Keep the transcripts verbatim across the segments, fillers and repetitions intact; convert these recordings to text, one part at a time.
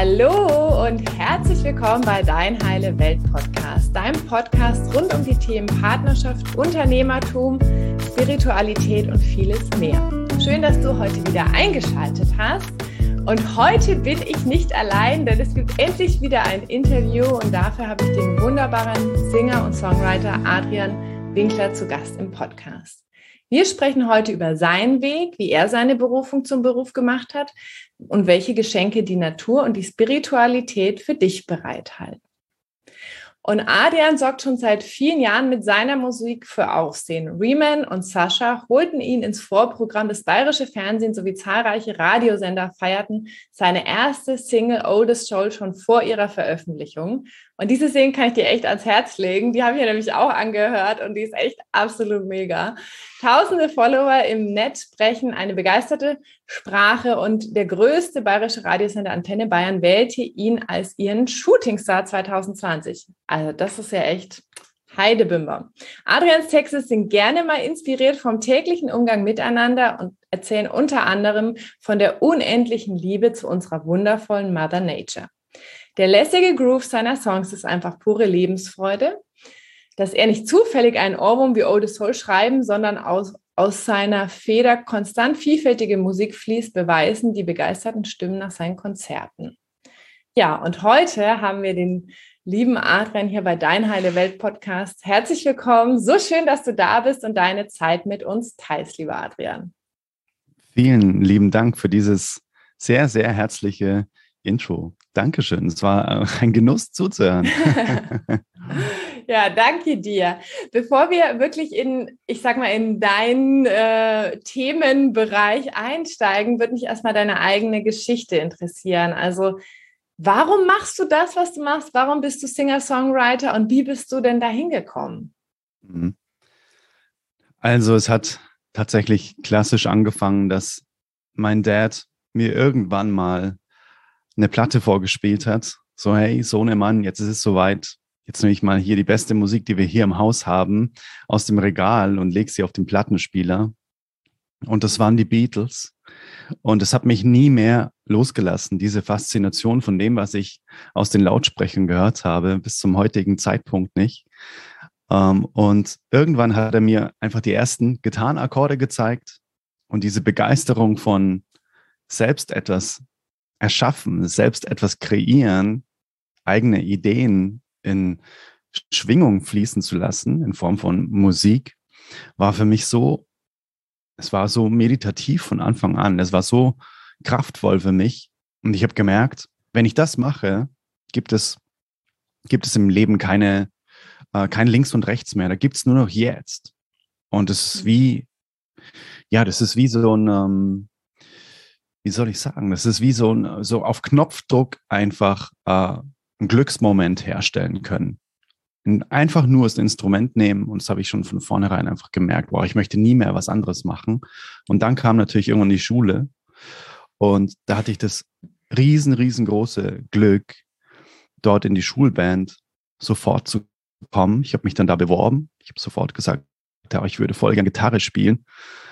Hallo und herzlich willkommen bei Dein Heile Welt Podcast, deinem Podcast rund um die Themen Partnerschaft, Unternehmertum, Spiritualität und vieles mehr. Schön, dass du heute wieder eingeschaltet hast. Und heute bin ich nicht allein, denn es gibt endlich wieder ein Interview und dafür habe ich den wunderbaren Singer und Songwriter Adrian Winkler zu Gast im Podcast. Wir sprechen heute über seinen Weg, wie er seine Berufung zum Beruf gemacht hat und welche Geschenke die Natur und die Spiritualität für dich bereithalten. Und Adrian sorgt schon seit vielen Jahren mit seiner Musik für Aufsehen. Riemann und Sascha holten ihn ins Vorprogramm des Bayerischen Fernsehens sowie zahlreiche Radiosender feierten seine erste Single Oldest Soul schon vor ihrer Veröffentlichung. Und diese Single kann ich dir echt ans Herz legen. Die habe ich mir nämlich auch angehört und die ist echt absolut mega. Tausende Follower im Netz sprechen eine begeisterte Sprache und der größte bayerische Radiosender Antenne Bayern wählte ihn als ihren Shootingstar zwanzig zwanzig. Also das ist ja echt Heidebimber. Adrians Texte sind gerne mal inspiriert vom täglichen Umgang miteinander und erzählen unter anderem von der unendlichen Liebe zu unserer wundervollen Mother Nature. Der lässige Groove seiner Songs ist einfach pure Lebensfreude. Dass er nicht zufällig einen Ohrwurm wie Oldest Soul schreiben, sondern aus, aus seiner Feder konstant vielfältige Musik fließt, beweisen die begeisterten Stimmen nach seinen Konzerten. Ja, und heute haben wir den lieben Adrian hier bei Dein Heile Welt Podcast. Herzlich willkommen. So schön, dass du da bist und deine Zeit mit uns teilst, lieber Adrian. Vielen lieben Dank für dieses sehr, sehr herzliche Intro. Dankeschön. Es war ein Genuss zuzuhören. Ja, danke dir. Bevor wir wirklich in, ich sag mal, in deinen äh, Themenbereich einsteigen, würde mich erstmal deine eigene Geschichte interessieren. Also, warum machst du das, was du machst? Warum bist du Singer-Songwriter und wie bist du denn da hingekommen? Also, es hat tatsächlich klassisch angefangen, dass mein Dad mir irgendwann mal eine Platte vorgespielt hat. So, hey, Sohnemann, jetzt ist es soweit. Jetzt nehme ich mal hier die beste Musik, die wir hier im Haus haben, aus dem Regal und lege sie auf den Plattenspieler. Und das waren die Beatles. Und es hat mich nie mehr losgelassen, diese Faszination von dem, was ich aus den Lautsprechern gehört habe, bis zum heutigen Zeitpunkt nicht. Und irgendwann hat er mir einfach die ersten Gitarrenakkorde gezeigt und diese Begeisterung von selbst etwas erschaffen, selbst etwas kreieren, eigene Ideen in Schwingung fließen zu lassen, in Form von Musik, war für mich so, es war so meditativ von Anfang an. Es war so kraftvoll für mich. Und ich habe gemerkt, wenn ich das mache, gibt es, gibt es im Leben keine, äh, kein Links und Rechts mehr. Da gibt es nur noch jetzt. Und es ist wie, ja, das ist wie so ein, ähm, wie soll ich sagen, das ist wie so ein, so auf Knopfdruck einfach äh, einen Glücksmoment herstellen können. Und einfach nur das Instrument nehmen und das habe ich schon von vornherein einfach gemerkt, boah, ich möchte nie mehr was anderes machen. Und dann kam natürlich irgendwann die Schule und da hatte ich das riesen, riesengroße Glück, dort in die Schulband sofort zu kommen. Ich habe mich dann da beworben. Ich habe sofort gesagt, ja, ich würde voll gerne Gitarre spielen.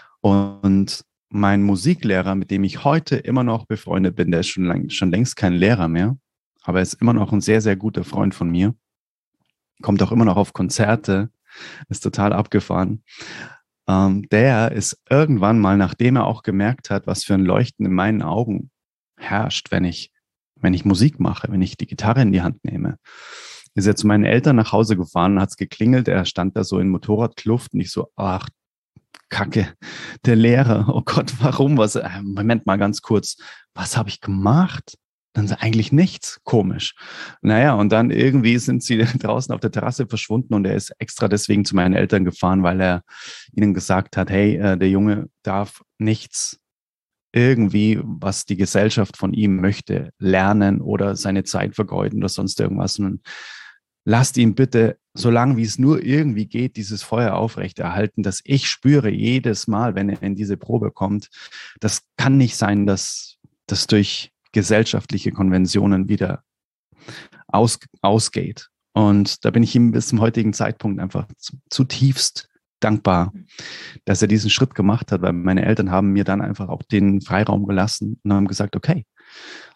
Und mein Musiklehrer, mit dem ich heute immer noch befreundet bin, der ist schon, lang, schon längst kein Lehrer mehr, aber er ist immer noch ein sehr, sehr guter Freund von mir. Kommt auch immer noch auf Konzerte, ist total abgefahren. Ähm, der ist irgendwann mal, nachdem er auch gemerkt hat, was für ein Leuchten in meinen Augen herrscht, wenn ich, wenn ich Musik mache, wenn ich die Gitarre in die Hand nehme, ist er zu meinen Eltern nach Hause gefahren, hat es geklingelt, er stand da so in Motorradkluft und ich so, ach, Kacke, der Lehrer, oh Gott, warum, was, Moment mal ganz kurz, was habe ich gemacht? Dann ist eigentlich nichts, komisch. Naja, und dann irgendwie sind sie draußen auf der Terrasse verschwunden und er ist extra deswegen zu meinen Eltern gefahren, weil er ihnen gesagt hat, hey, äh, der Junge darf nichts irgendwie, was die Gesellschaft von ihm möchte, lernen oder seine Zeit vergeuden oder sonst irgendwas. Und lasst ihn bitte, solange wie es nur irgendwie geht, dieses Feuer aufrechterhalten, dass ich spüre jedes Mal, wenn er in diese Probe kommt, das kann nicht sein, dass das durch gesellschaftliche Konventionen wieder aus, ausgeht. Und da bin ich ihm bis zum heutigen Zeitpunkt einfach zutiefst dankbar, dass er diesen Schritt gemacht hat, weil meine Eltern haben mir dann einfach auch den Freiraum gelassen und haben gesagt, okay,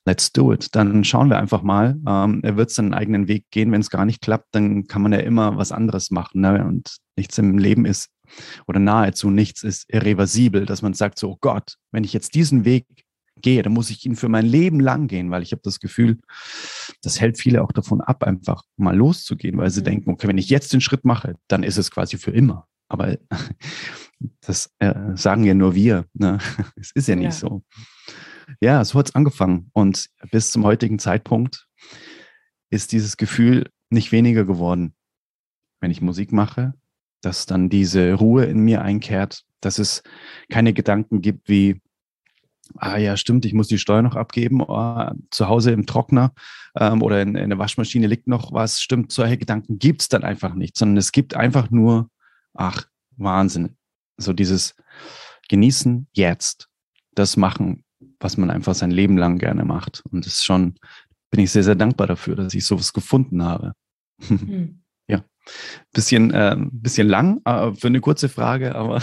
let's do it. Dann schauen wir einfach mal. Ähm, er wird seinen eigenen Weg gehen. Wenn es gar nicht klappt, dann kann man ja immer was anderes machen. Ne? Und nichts im Leben ist, oder nahezu nichts ist irreversibel, dass man sagt so, oh Gott, wenn ich jetzt diesen Weg gehe, dann muss ich ihn für mein Leben lang gehen, weil ich habe das Gefühl, das hält viele auch davon ab, einfach mal loszugehen, weil sie mhm. denken, okay, wenn ich jetzt den Schritt mache, dann ist es quasi für immer. Aber das äh, sagen ja nur wir. Ne? Es ist ja nicht ja. so. Ja, so hat es angefangen. Und bis zum heutigen Zeitpunkt ist dieses Gefühl nicht weniger geworden. Wenn ich Musik mache, dass dann diese Ruhe in mir einkehrt, dass es keine Gedanken gibt wie, ah ja, stimmt, ich muss die Steuer noch abgeben, oh, zu Hause im Trockner ähm, oder in, in der Waschmaschine liegt noch was, stimmt, solche Gedanken gibt es dann einfach nicht, sondern es gibt einfach nur, ach, Wahnsinn, so dieses Genießen jetzt, das machen, was man einfach sein Leben lang gerne macht. Und das ist schon, bin ich sehr, sehr dankbar dafür, dass ich sowas gefunden habe. Hm. Ja, bisschen, äh, bisschen lang äh, für eine kurze Frage, aber...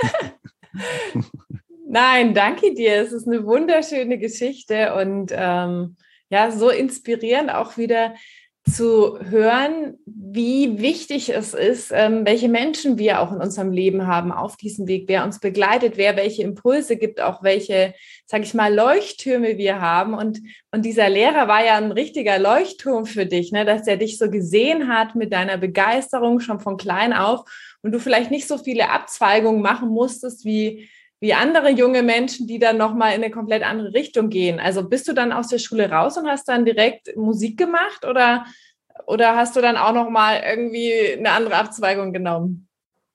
Nein, danke dir. Es ist eine wunderschöne Geschichte und ähm, ja, so inspirierend auch wieder zu hören, wie wichtig es ist, ähm, welche Menschen wir auch in unserem Leben haben auf diesem Weg, wer uns begleitet, wer welche Impulse gibt, auch welche, sage ich mal, Leuchttürme wir haben. Und, und dieser Lehrer war ja ein richtiger Leuchtturm für dich, ne, dass er dich so gesehen hat mit deiner Begeisterung schon von klein auf und du vielleicht nicht so viele Abzweigungen machen musstest wie wie andere junge Menschen, die dann nochmal in eine komplett andere Richtung gehen. Also bist du dann aus der Schule raus und hast dann direkt Musik gemacht oder, oder hast du dann auch nochmal irgendwie eine andere Abzweigung genommen?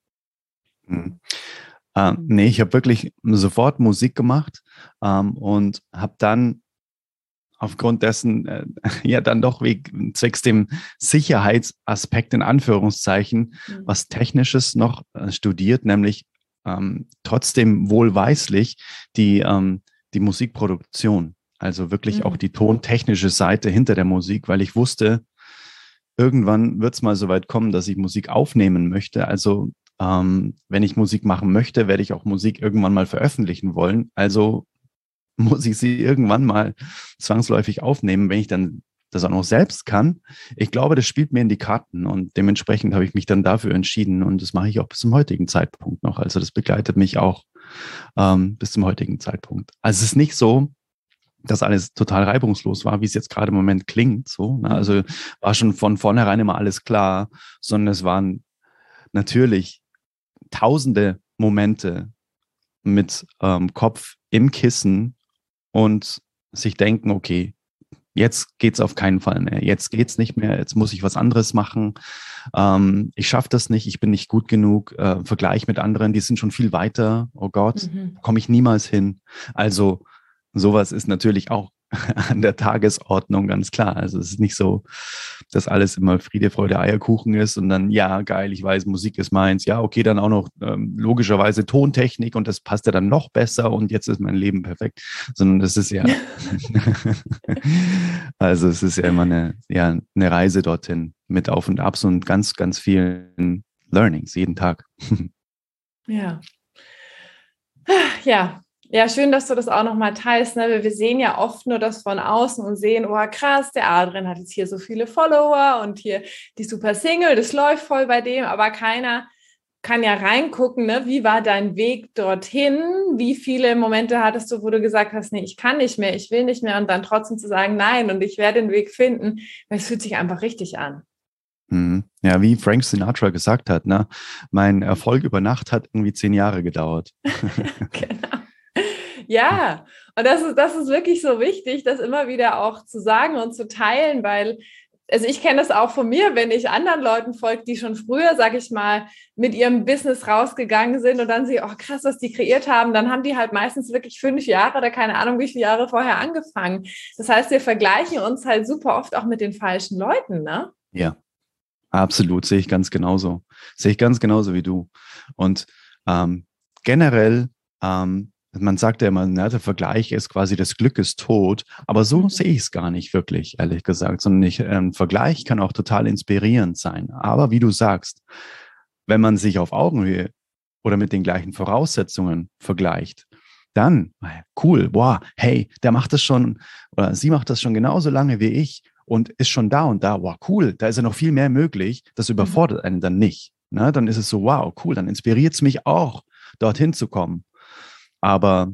Hm. Äh, nee, ich habe wirklich sofort Musik gemacht ähm, und habe dann aufgrund dessen äh, ja dann doch wegen zwecks dem Sicherheitsaspekt in Anführungszeichen mhm. was Technisches noch äh, studiert, nämlich Ähm, trotzdem wohlweislich die, ähm, die Musikproduktion, also wirklich mhm. auch die tontechnische Seite hinter der Musik, weil ich wusste, irgendwann wird es mal so weit kommen, dass ich Musik aufnehmen möchte. Also ähm, wenn ich Musik machen möchte, werde ich auch Musik irgendwann mal veröffentlichen wollen. Also muss ich sie irgendwann mal zwangsläufig aufnehmen, wenn ich dann das auch noch selbst kann. Ich glaube, das spielt mir in die Karten und dementsprechend habe ich mich dann dafür entschieden und das mache ich auch bis zum heutigen Zeitpunkt noch. Also das begleitet mich auch ähm, bis zum heutigen Zeitpunkt. Also es ist nicht so, dass alles total reibungslos war, wie es jetzt gerade im Moment klingt. So, ne? Also war schon von vornherein immer alles klar, sondern es waren natürlich tausende Momente mit ähm, Kopf im Kissen und sich denken, okay, jetzt geht's auf keinen Fall mehr. Jetzt geht's nicht mehr. Jetzt muss ich was anderes machen. Ähm, ich schaffe das nicht. Ich bin nicht gut genug. Äh, Vergleich mit anderen, die sind schon viel weiter. Oh Gott, mhm. komme ich niemals hin. Also sowas ist natürlich auch an der Tagesordnung, ganz klar. Also es ist nicht so, dass alles immer Friede, Freude, Eierkuchen ist und dann, ja, geil, ich weiß, Musik ist meins. Ja, okay, dann auch noch ähm, logischerweise Tontechnik und das passt ja dann noch besser und jetzt ist mein Leben perfekt. Sondern das ist ja, also es ist ja immer eine, ja, eine Reise dorthin mit Auf und Abs und ganz, ganz vielen Learnings jeden Tag. Ja. Ja. Ja, schön, dass du das auch nochmal teilst. Ne? Wir sehen ja oft nur das von außen und sehen, oh krass, der Adrian hat jetzt hier so viele Follower und hier die super Single, das läuft voll bei dem, aber keiner kann ja reingucken, ne? Wie war dein Weg dorthin? Wie viele Momente hattest du, wo du gesagt hast, nee, ich kann nicht mehr, ich will nicht mehr und dann trotzdem zu sagen, nein und ich werde den Weg finden, weil es fühlt sich einfach richtig an. Ja, wie Frank Sinatra gesagt hat, ne? Mein Erfolg über Nacht hat irgendwie zehn Jahre gedauert. Genau. Ja, und das ist, das ist wirklich so wichtig, das immer wieder auch zu sagen und zu teilen, weil, also ich kenne das auch von mir, wenn ich anderen Leuten folge, die schon früher, sag ich mal, mit ihrem Business rausgegangen sind und dann sehe, oh krass, was die kreiert haben, dann haben die halt meistens wirklich fünf Jahre oder keine Ahnung, wie viele Jahre vorher angefangen. Das heißt, wir vergleichen uns halt super oft auch mit den falschen Leuten, ne? Ja, absolut, sehe ich ganz genauso. Sehe ich ganz genauso wie du. Und ähm, generell, ähm, man sagt ja immer, ne, der Vergleich ist quasi, das Glück ist tot, aber so sehe ich es gar nicht wirklich, ehrlich gesagt, sondern ich, ähm, Vergleich kann auch total inspirierend sein. Aber wie du sagst, wenn man sich auf Augenhöhe oder mit den gleichen Voraussetzungen vergleicht, dann, cool, wow, hey, der macht das schon oder sie macht das schon genauso lange wie ich und ist schon da und da, wow, cool, da ist ja noch viel mehr möglich, das überfordert einen dann nicht. Ne? Dann ist es so, wow, cool, dann inspiriert es mich auch, dorthin zu kommen. Aber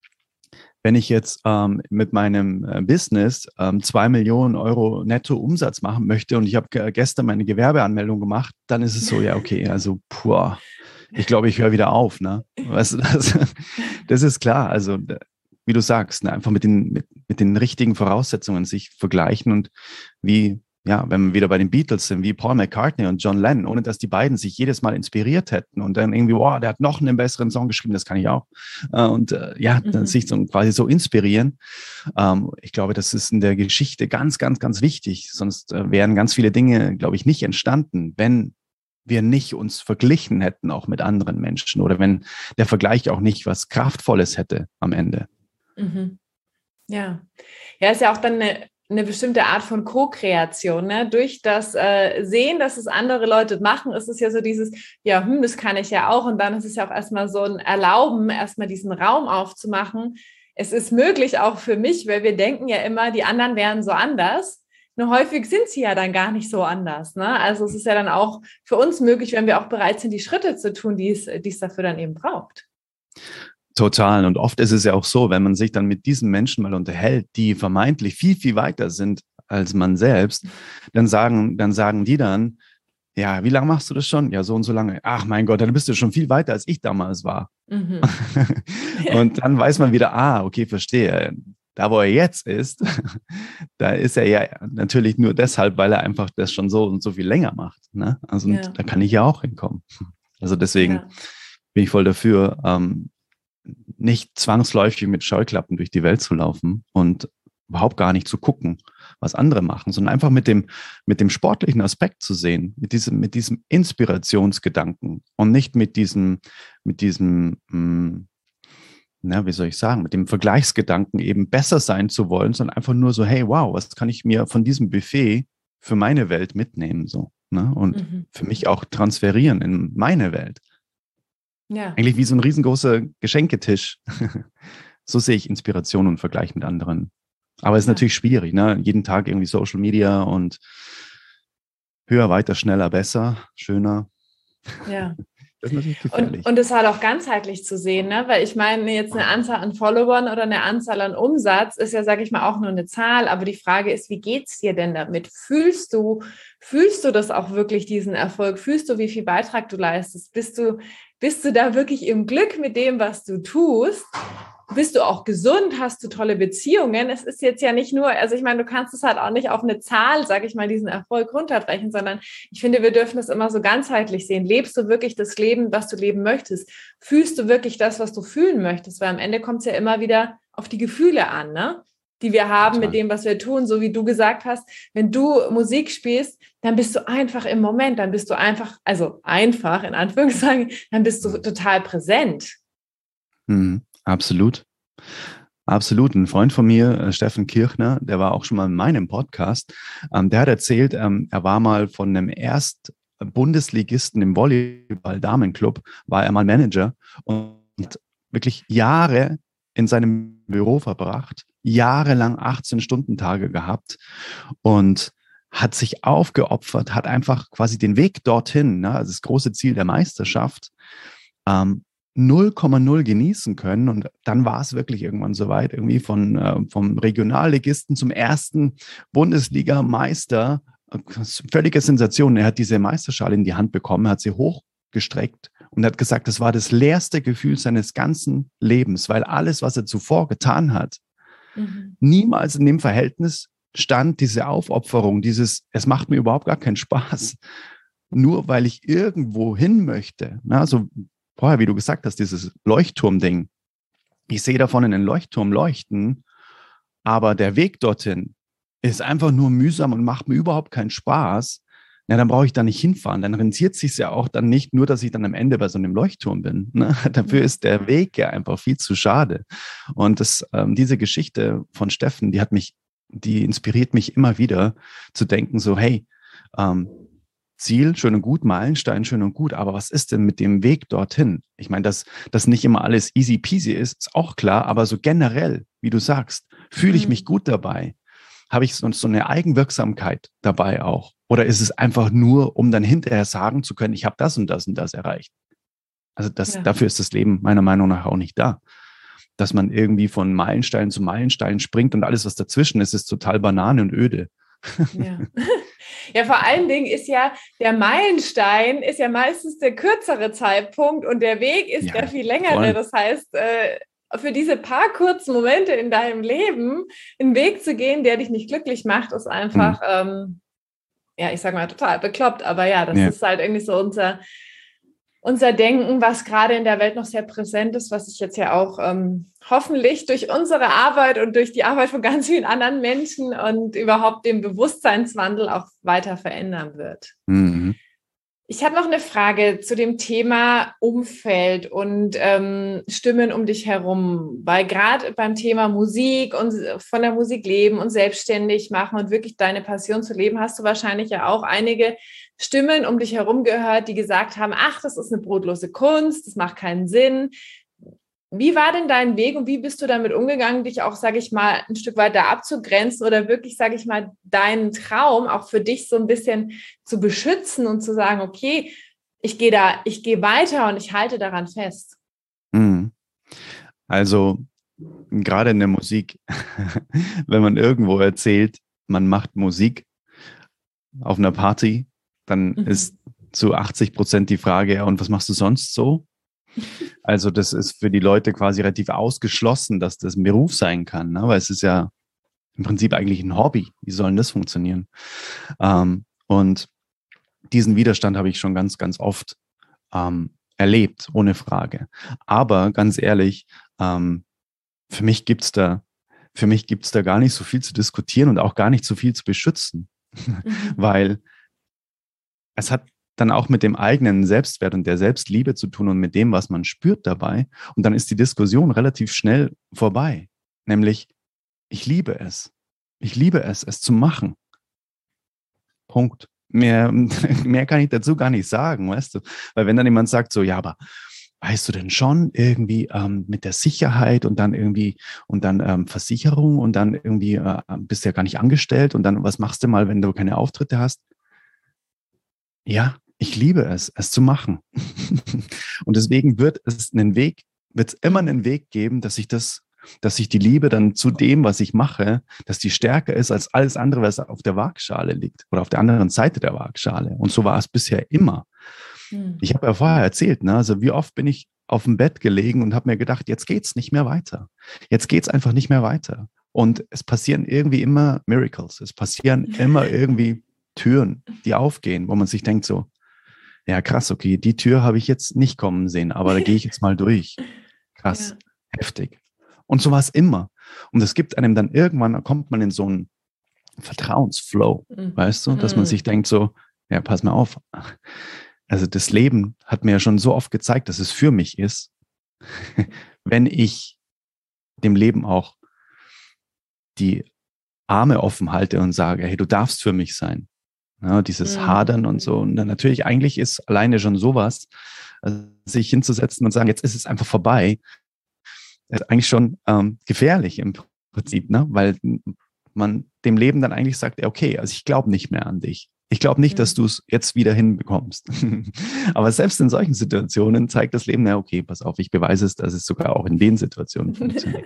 wenn ich jetzt ähm, mit meinem äh, Business ähm, zwei Millionen Euro netto Umsatz machen möchte und ich habe g- gestern meine Gewerbeanmeldung gemacht, dann ist es so, ja, okay, also, puh, ich glaube, ich höre wieder auf, ne? Weißt du, das, das ist klar. Also, wie du sagst, ne? Einfach mit den, mit, mit den richtigen Voraussetzungen sich vergleichen und wie, ja, wenn wir wieder bei den Beatles sind, wie Paul McCartney und John Lennon, ohne dass die beiden sich jedes Mal inspiriert hätten und dann irgendwie, wow, der hat noch einen besseren Song geschrieben, das kann ich auch. Und äh, ja, mhm. dann sich so quasi so inspirieren. Ähm, ich glaube, das ist in der Geschichte ganz, ganz, ganz wichtig. Sonst äh, wären ganz viele Dinge, glaube ich, nicht entstanden, wenn wir nicht uns verglichen hätten, auch mit anderen Menschen oder wenn der Vergleich auch nicht was Kraftvolles hätte am Ende. Mhm. Ja. Ja, ist ja auch dann eine, eine bestimmte Art von Co-Kreation, ne? Durch das äh, Sehen, dass es andere Leute machen, ist es ja so dieses, ja, hm, das kann ich ja auch und dann ist es ja auch erstmal so ein Erlauben, erstmal diesen Raum aufzumachen. Es ist möglich auch für mich, weil wir denken ja immer, die anderen wären so anders. Nur häufig sind sie ja dann gar nicht so anders, ne? Also es ist ja dann auch für uns möglich, wenn wir auch bereit sind, die Schritte zu tun, die es, die es dafür dann eben braucht. Total. Und oft ist es ja auch so, wenn man sich dann mit diesen Menschen mal unterhält, die vermeintlich viel, viel weiter sind als man selbst, dann sagen, dann sagen die dann, ja, wie lange machst du das schon? Ja, so und so lange. Ach mein Gott, dann bist du schon viel weiter, als ich damals war. Mhm. Und dann weiß man wieder, ah, okay, verstehe. Da, wo er jetzt ist, da ist er ja natürlich nur deshalb, weil er einfach das schon so und so viel länger macht. Ne? Also ja. Da kann ich ja auch hinkommen. Also deswegen ja. bin ich voll dafür, ähm, nicht zwangsläufig mit Scheuklappen durch die Welt zu laufen und überhaupt gar nicht zu gucken, was andere machen, sondern einfach mit dem, mit dem sportlichen Aspekt zu sehen, mit diesem, mit diesem Inspirationsgedanken und nicht mit diesem, mit diesem, mh, na, wie soll ich sagen, mit dem Vergleichsgedanken eben besser sein zu wollen, sondern einfach nur so, hey, wow, was kann ich mir von diesem Buffet für meine Welt mitnehmen, so, ne? Und mhm. für mich auch transferieren in meine Welt. Ja. Eigentlich wie so ein riesengroßer Geschenketisch. So sehe ich Inspiration und Vergleich mit anderen. Aber es ist ja. natürlich schwierig, ne? Jeden Tag irgendwie Social Media und höher, weiter, schneller, besser, schöner. Ja. Das ist natürlich gefährlich. Und, und das halt auch ganzheitlich zu sehen, ne? Weil ich meine, jetzt eine Anzahl an Followern oder eine Anzahl an Umsatz ist ja, sage ich mal, auch nur eine Zahl. Aber die Frage ist, wie geht's dir denn damit? Fühlst du, fühlst du das auch wirklich, diesen Erfolg? Fühlst du, wie viel Beitrag du leistest? Bist du, bist du da wirklich im Glück mit dem, was du tust? Bist du auch gesund? Hast du tolle Beziehungen? Es ist jetzt ja nicht nur, also ich meine, du kannst es halt auch nicht auf eine Zahl, sage ich mal, diesen Erfolg runterbrechen, sondern ich finde, wir dürfen das immer so ganzheitlich sehen. Lebst du wirklich das Leben, was du leben möchtest? Fühlst du wirklich das, was du fühlen möchtest? Weil am Ende kommt es ja immer wieder auf die Gefühle an, ne? Die wir haben Total. Mit dem, was wir tun. So wie du gesagt hast, wenn du Musik spielst, dann bist du einfach im Moment, dann bist du einfach, also einfach in Anführungszeichen, dann bist du total präsent. Mhm. Absolut. Absolut. Ein Freund von mir, Steffen Kirchner, der war auch schon mal in meinem Podcast, ähm, der hat erzählt, ähm, er war mal von einem Erst-Bundesligisten im Volleyball-Damenclub, war er mal Manager und wirklich Jahre in seinem Büro verbracht, jahrelang achtzehn-Stunden-Tage gehabt und hat sich aufgeopfert, hat einfach quasi den Weg dorthin, ne, also das große Ziel der Meisterschaft, ähm, null Komma null genießen können und dann war es wirklich irgendwann soweit, irgendwie von äh, vom Regionalligisten zum ersten Bundesliga-Meister, völlige Sensation. Er hat diese Meisterschale in die Hand bekommen, hat sie hochgestreckt und hat gesagt, das war das leerste Gefühl seines ganzen Lebens, weil alles, was er zuvor getan hat, mhm. niemals in dem Verhältnis stand, diese Aufopferung, dieses, es macht mir überhaupt gar keinen Spaß, nur weil ich irgendwo hin möchte. Also vorher, wie du gesagt hast, dieses Leuchtturm-Ding. Ich sehe davon einen Leuchtturm leuchten, aber der Weg dorthin ist einfach nur mühsam und macht mir überhaupt keinen Spaß. Ja, dann brauche ich da nicht hinfahren. Dann rentiert es sich ja auch dann nicht nur, dass ich dann am Ende bei so einem Leuchtturm bin. Ne? Dafür ist der Weg ja einfach viel zu schade. Und das, ähm, diese Geschichte von Steffen, die hat mich, die inspiriert mich immer wieder zu denken, so, hey, ähm, Ziel, schön und gut, Meilenstein, schön und gut, aber was ist denn mit dem Weg dorthin? Ich meine, dass das nicht immer alles easy peasy ist, ist auch klar, aber so generell, wie du sagst, fühle ich mich gut dabei? Habe ich so, so eine Eigenwirksamkeit dabei auch? Oder ist es einfach nur, um dann hinterher sagen zu können, ich habe das und das und das erreicht? Also das, Ja. dafür ist das Leben meiner Meinung nach auch nicht da. Dass man irgendwie von Meilenstein zu Meilenstein springt und alles, was dazwischen ist, ist total Banane und öde. Ja. Ja, vor allen Dingen ist ja der Meilenstein ist ja meistens der kürzere Zeitpunkt und der Weg ist ja, der viel längere. Voll. Das heißt, für diese paar kurzen Momente in deinem Leben einen Weg zu gehen, der dich nicht glücklich macht, ist einfach, mhm. ähm, ja, ich sage mal, total bekloppt. Aber ja, das ja. ist halt irgendwie so unser, unser Denken, was gerade in der Welt noch sehr präsent ist, was sich jetzt ja auch ähm, hoffentlich durch unsere Arbeit und durch die Arbeit von ganz vielen anderen Menschen und überhaupt den Bewusstseinswandel auch weiter verändern wird. Mhm. Ich habe noch eine Frage zu dem Thema Umfeld und ähm, Stimmen um dich herum, weil gerade beim Thema Musik und von der Musik leben und selbstständig machen und wirklich deine Passion zu leben, hast du wahrscheinlich ja auch einige Stimmen um dich herum gehört, die gesagt haben, ach, das ist eine brotlose Kunst, das macht keinen Sinn. Wie war denn dein Weg und wie bist du damit umgegangen, dich auch, sage ich mal, ein Stück weiter abzugrenzen oder wirklich, sage ich mal, deinen Traum auch für dich so ein bisschen zu beschützen und zu sagen, okay, ich gehe da, ich gehe weiter und ich halte daran fest? Also gerade in der Musik, wenn man irgendwo erzählt, man macht Musik auf einer Party, dann mhm. ist zu achtzig Prozent die Frage, ja, und was machst du sonst so? Also das ist für die Leute quasi relativ ausgeschlossen, dass das ein Beruf sein kann, ne? Weil es ist ja im Prinzip eigentlich ein Hobby. Wie soll denn das funktionieren? Ähm, und diesen Widerstand habe ich schon ganz, ganz oft ähm, erlebt, ohne Frage. Aber ganz ehrlich, ähm, für mich gibt's da, für mich gibt's da gar nicht so viel zu diskutieren und auch gar nicht so viel zu beschützen, mhm. weil es hat dann auch mit dem eigenen Selbstwert und der Selbstliebe zu tun und mit dem, was man spürt dabei. Und dann ist die Diskussion relativ schnell vorbei. Nämlich, ich liebe es. Ich liebe es, es zu machen. Punkt. Mehr, mehr kann ich dazu gar nicht sagen, weißt du? Weil wenn dann jemand sagt so, ja, aber weißt du denn schon irgendwie ähm, mit der Sicherheit und dann irgendwie und dann ähm, Versicherung und dann irgendwie äh, bist du ja gar nicht angestellt und dann was machst du mal, wenn du keine Auftritte hast? Ja, ich liebe es, es zu machen. Und deswegen wird es einen Weg, wird es immer einen Weg geben, dass ich das, dass ich die Liebe dann zu dem, was ich mache, dass die stärker ist als alles andere, was auf der Waagschale liegt oder auf der anderen Seite der Waagschale. Und so war es bisher immer. Hm. Ich habe ja vorher erzählt, ne, also wie oft bin ich auf dem Bett gelegen und habe mir gedacht, jetzt geht's nicht mehr weiter. Jetzt geht's einfach nicht mehr weiter. Und es passieren irgendwie immer Miracles. Es passieren immer irgendwie Türen, die aufgehen, wo man sich denkt so, ja krass, okay, die Tür habe ich jetzt nicht kommen sehen, aber da gehe ich jetzt mal durch. Krass, ja. Heftig. Und so war es immer. Und es gibt einem dann irgendwann, da kommt man in so einen Vertrauensflow, mhm. weißt du, dass mhm. man sich denkt so, ja, pass mal auf. Also das Leben hat mir ja schon so oft gezeigt, dass es für mich ist, wenn ich dem Leben auch die Arme offen halte und sage, hey, du darfst für mich sein. Ja, dieses mhm. Hadern und so. Und dann natürlich, eigentlich ist alleine schon sowas, also sich hinzusetzen und sagen, jetzt ist es einfach vorbei, ist eigentlich schon ähm, gefährlich im Prinzip, ne? Weil man dem Leben dann eigentlich sagt, okay, also ich glaube nicht mehr an dich. Ich glaube nicht, mhm. dass du es jetzt wieder hinbekommst. Aber selbst in solchen Situationen zeigt das Leben, ja, okay, pass auf, ich beweise es, dass es sogar auch in den Situationen funktioniert.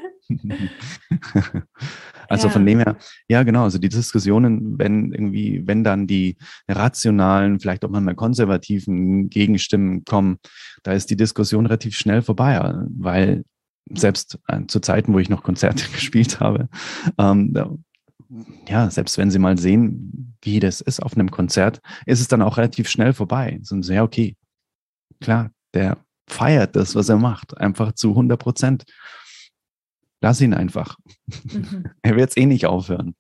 Also ja. Von dem her, ja genau, also die Diskussionen, wenn irgendwie, wenn dann die rationalen, vielleicht auch manchmal konservativen Gegenstimmen kommen, da ist die Diskussion relativ schnell vorbei, weil selbst äh, zu Zeiten, wo ich noch Konzerte gespielt habe, ähm, da, ja, selbst wenn sie mal sehen, wie das ist auf einem Konzert, ist es dann auch relativ schnell vorbei. So, ja, okay, klar, der feiert das, was er macht, einfach zu hundert Prozent. Lass ihn einfach. Mhm. Er wird es eh nicht aufhören.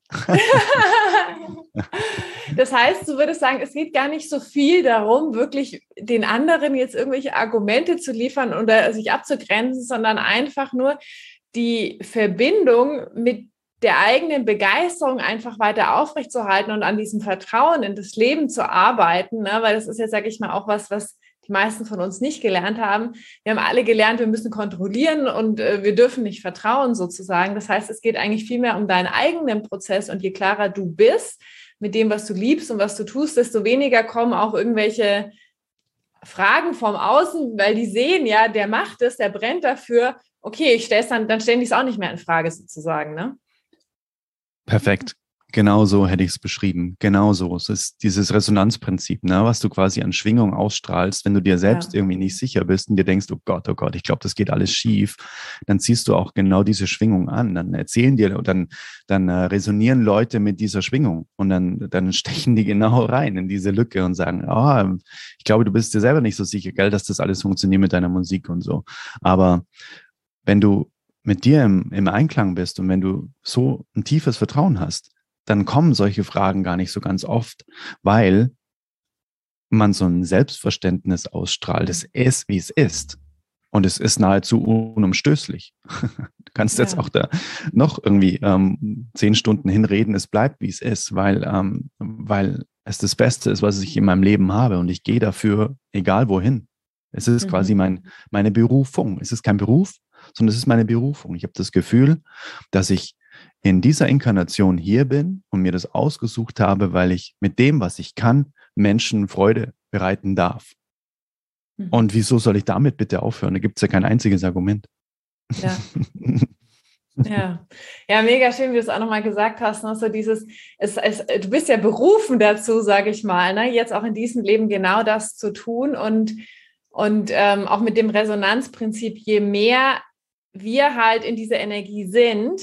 Das heißt, du würdest sagen, es geht gar nicht so viel darum, wirklich den anderen jetzt irgendwelche Argumente zu liefern oder sich abzugrenzen, sondern einfach nur die Verbindung mit der eigenen Begeisterung einfach weiter aufrechtzuerhalten und an diesem Vertrauen in das Leben zu arbeiten, ne? Weil das ist jetzt, sage ich mal, auch was, was die meisten von uns nicht gelernt haben. Wir haben alle gelernt, wir müssen kontrollieren und äh, wir dürfen nicht vertrauen sozusagen. Das heißt, es geht eigentlich viel mehr um deinen eigenen Prozess und je klarer du bist mit dem, was du liebst und was du tust, desto weniger kommen auch irgendwelche Fragen vom Außen, weil die sehen ja, der macht es, der brennt dafür. Okay, ich stelle es dann, dann stellen die es auch nicht mehr in Frage sozusagen, ne? Perfekt. Genau so hätte ich es beschrieben. Genau so. Es ist dieses Resonanzprinzip, ne, was du quasi an Schwingung ausstrahlst, wenn du dir selbst ja. irgendwie nicht sicher bist und dir denkst, oh Gott, oh Gott, ich glaube, das geht alles schief, dann ziehst du auch genau diese Schwingung an. Dann erzählen dir, dann, dann äh, resonieren Leute mit dieser Schwingung und dann, dann stechen die genau rein in diese Lücke und sagen, oh, ich glaube, du bist dir selber nicht so sicher, gell, dass das alles funktioniert mit deiner Musik und so. Aber wenn du mit dir im, im Einklang bist und wenn du so ein tiefes Vertrauen hast, dann kommen solche Fragen gar nicht so ganz oft, weil man so ein Selbstverständnis ausstrahlt. Es ist, wie es ist. Und es ist nahezu unumstößlich. Du kannst ja. jetzt auch da noch irgendwie ähm, zehn Stunden hinreden, es bleibt, wie es ist, weil, ähm, weil es das Beste ist, was ich in meinem Leben habe. Und ich gehe dafür, egal wohin. Es ist mhm. quasi mein, meine Berufung. Es ist kein Beruf, sondern es ist meine Berufung. Ich habe das Gefühl, dass ich in dieser Inkarnation hier bin und mir das ausgesucht habe, weil ich mit dem, was ich kann, Menschen Freude bereiten darf. Mhm. Und wieso soll ich damit bitte aufhören? Da gibt es ja kein einziges Argument. Ja. Ja. Ja, mega schön, wie du es auch nochmal gesagt hast. Ne? So dieses, es, es, du bist ja berufen dazu, sage ich mal, ne? Jetzt auch in diesem Leben genau das zu tun und, und ähm, auch mit dem Resonanzprinzip, je mehr wir halt in dieser Energie sind,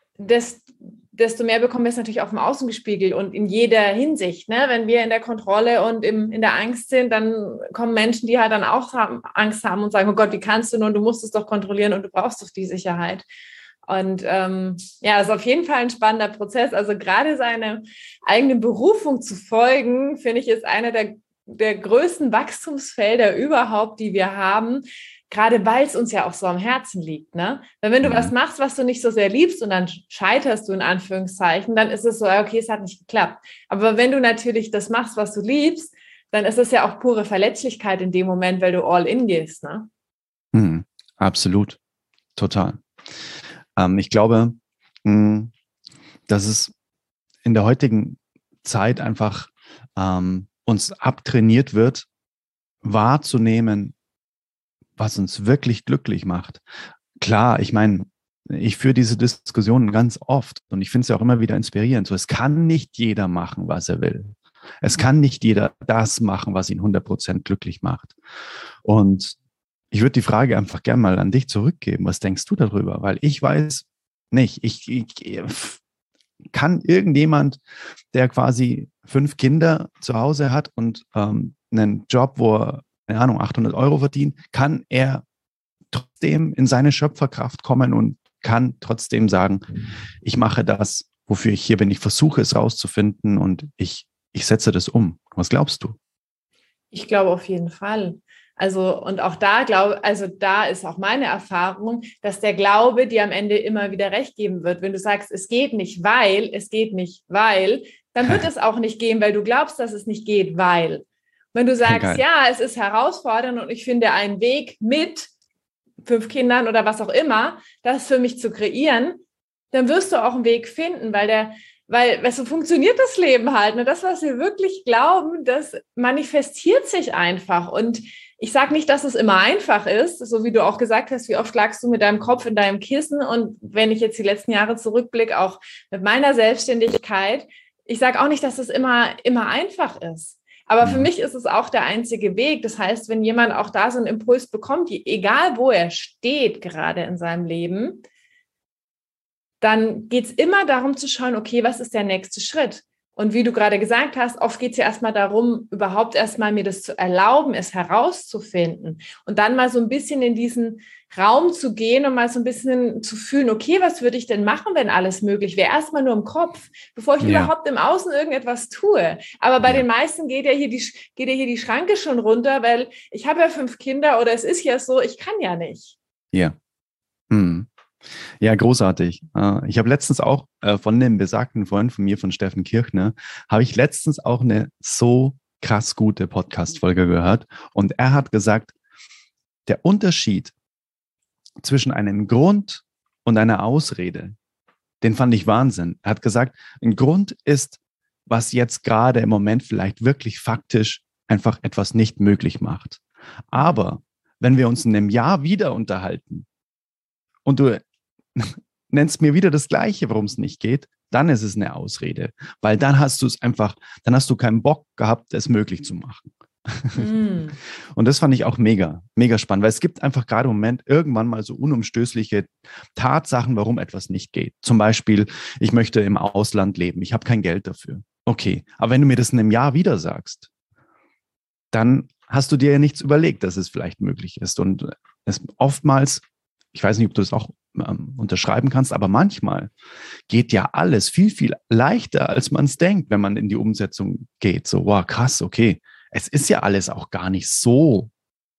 desto mehr bekommen wir es natürlich auch im Außen gespiegelt und in jeder Hinsicht. Ne? Wenn wir in der Kontrolle und im, in der Angst sind, dann kommen Menschen, die halt dann auch haben, Angst haben und sagen, oh Gott, wie kannst du nur, du musst es doch kontrollieren und du brauchst doch die Sicherheit. Und ähm, ja, ist auf jeden Fall ein spannender Prozess. Also gerade seiner eigenen Berufung zu folgen, finde ich, ist einer der, der größten Wachstumsfelder überhaupt, die wir haben. Gerade weil es uns ja auch so am Herzen liegt, ne? Weil wenn du mhm. was machst, was du nicht so sehr liebst und dann scheiterst du in Anführungszeichen, dann ist es so, okay, es hat nicht geklappt. Aber wenn du natürlich das machst, was du liebst, dann ist es ja auch pure Verletzlichkeit in dem Moment, weil du all in gehst, ne? Mhm. Absolut. Total. Ähm, ich glaube, mh, dass es in der heutigen Zeit einfach ähm, uns abtrainiert wird, wahrzunehmen, was uns wirklich glücklich macht. Klar, ich meine, ich führe diese Diskussionen ganz oft und ich finde es ja auch immer wieder inspirierend. So, es kann nicht jeder machen, was er will. Es kann nicht jeder das machen, was ihn hundert Prozent glücklich macht. Und ich würde die Frage einfach gerne mal an dich zurückgeben. Was denkst du darüber? Weil ich weiß nicht, ich, ich kann irgendjemand, der quasi fünf Kinder zu Hause hat und ähm, einen Job, wo er keine Ahnung, achthundert Euro verdienen, kann er trotzdem in seine Schöpferkraft kommen und kann trotzdem sagen, ich mache das, wofür ich hier bin. Ich versuche es rauszufinden und ich, ich setze das um. Was glaubst du? Ich glaube auf jeden Fall. Also, und auch da glaube, also da ist auch meine Erfahrung, dass der Glaube dir am Ende immer wieder recht geben wird. Wenn du sagst, es geht nicht, weil, es geht nicht, weil, dann wird es auch nicht gehen, weil du glaubst, dass es nicht geht, weil. Wenn du sagst, Geil. ja, es ist herausfordernd und ich finde einen Weg mit fünf Kindern oder was auch immer, das für mich zu kreieren, dann wirst du auch einen Weg finden, weil der, weil, weißt du, funktioniert das Leben halt. Und das, was wir wirklich glauben, das manifestiert sich einfach. Und ich sage nicht, dass es immer einfach ist, so wie du auch gesagt hast, wie oft lagst du mit deinem Kopf in deinem Kissen. Und wenn ich jetzt die letzten Jahre zurückblicke, auch mit meiner Selbstständigkeit, ich sage auch nicht, dass es immer, immer einfach ist. Aber für mich ist es auch der einzige Weg. Das heißt, wenn jemand auch da so einen Impuls bekommt, egal wo er steht gerade in seinem Leben, dann geht es immer darum zu schauen, okay, was ist der nächste Schritt? Und wie du gerade gesagt hast, oft geht es ja erstmal darum, überhaupt erstmal mir das zu erlauben, es herauszufinden und dann mal so ein bisschen in diesen Raum zu gehen und mal so ein bisschen zu fühlen, okay, was würde ich denn machen, wenn alles möglich wäre? Erstmal nur im Kopf, bevor ich ja. überhaupt im Außen irgendetwas tue. Aber bei ja. den meisten geht ja hier die, geht ja hier die Schranke schon runter, weil ich habe ja fünf Kinder oder es ist ja so, ich kann ja nicht. Ja. Hm. Ja, großartig. Äh, Ich habe letztens auch äh, von dem besagten Freund von mir, von Steffen Kirchner, habe ich letztens auch eine so krass gute Podcast-Folge gehört. Und er hat gesagt, der Unterschied zwischen einem Grund und einer Ausrede, den fand ich Wahnsinn. Er hat gesagt, ein Grund ist, was jetzt gerade im Moment vielleicht wirklich faktisch einfach etwas nicht möglich macht. Aber wenn wir uns in einem Jahr wieder unterhalten und du nennst mir wieder das Gleiche, warum es nicht geht, dann ist es eine Ausrede. Weil dann hast du es einfach, dann hast du keinen Bock gehabt, es möglich zu machen. Mm. Und das fand ich auch mega, mega spannend, weil es gibt einfach gerade im Moment irgendwann mal so unumstößliche Tatsachen, warum etwas nicht geht. Zum Beispiel, ich möchte im Ausland leben, ich habe kein Geld dafür. Okay, aber wenn du mir das in einem Jahr wieder sagst, dann hast du dir ja nichts überlegt, dass es vielleicht möglich ist. Und es oftmals, ich weiß nicht, ob du das auch ähm, unterschreiben kannst, aber manchmal geht ja alles viel, viel leichter, als man es denkt, wenn man in die Umsetzung geht. So, wow, krass, okay. Es ist ja alles auch gar nicht so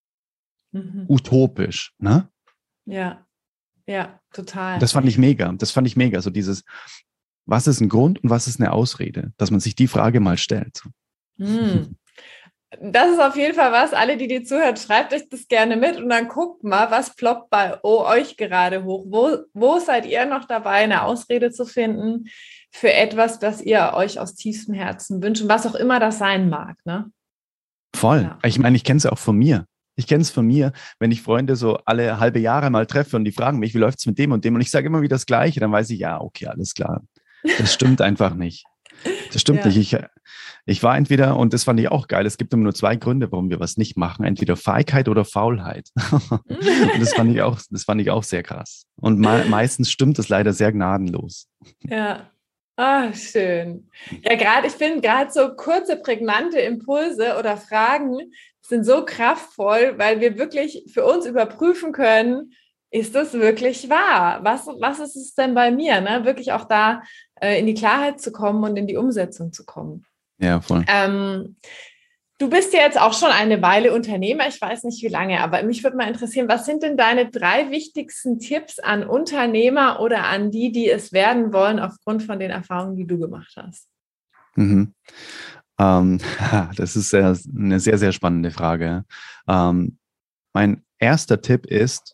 Mhm. utopisch, ne? Ja, ja, total. Das fand ich mega. Das fand ich mega. So dieses, was ist ein Grund und was ist eine Ausrede? Dass man sich die Frage mal stellt. Mm. Das ist auf jeden Fall was. Alle, die dir zuhören, schreibt euch das gerne mit und dann guckt mal, was ploppt bei euch gerade hoch. Wo, wo seid ihr noch dabei, eine Ausrede zu finden für etwas, was ihr euch aus tiefstem Herzen wünscht und was auch immer das sein mag, ne? Voll. Ja. Ich meine, ich kenne es ja auch von mir. Ich kenne es von mir, wenn ich Freunde so alle halbe Jahre mal treffe und die fragen mich, wie läuft es mit dem und dem? Und ich sage immer wieder das Gleiche, dann weiß ich, ja, okay, alles klar. Das stimmt einfach nicht. Das stimmt Ja. nicht. Ich, ich war entweder, und das fand ich auch geil, es gibt immer nur zwei Gründe, warum wir was nicht machen. Entweder Feigheit oder Faulheit. Und das fand ich auch, das fand ich auch sehr krass. Und me meistens stimmt es leider sehr gnadenlos. Ja. Ah, schön. Ja, gerade, ich finde gerade so kurze, prägnante Impulse oder Fragen sind so kraftvoll, weil wir wirklich für uns überprüfen können, ist das wirklich wahr? Was, was ist es denn bei mir? Ne? Wirklich auch da äh, in die Klarheit zu kommen und in die Umsetzung zu kommen. Ja, voll. Ähm, du bist ja jetzt auch schon eine Weile Unternehmer, ich weiß nicht wie lange, aber mich würde mal interessieren, was sind denn deine drei wichtigsten Tipps an Unternehmer oder an die, die es werden wollen, aufgrund von den Erfahrungen, die du gemacht hast? Mhm. Ähm, das ist sehr, eine sehr, sehr spannende Frage. Ähm, mein erster Tipp ist,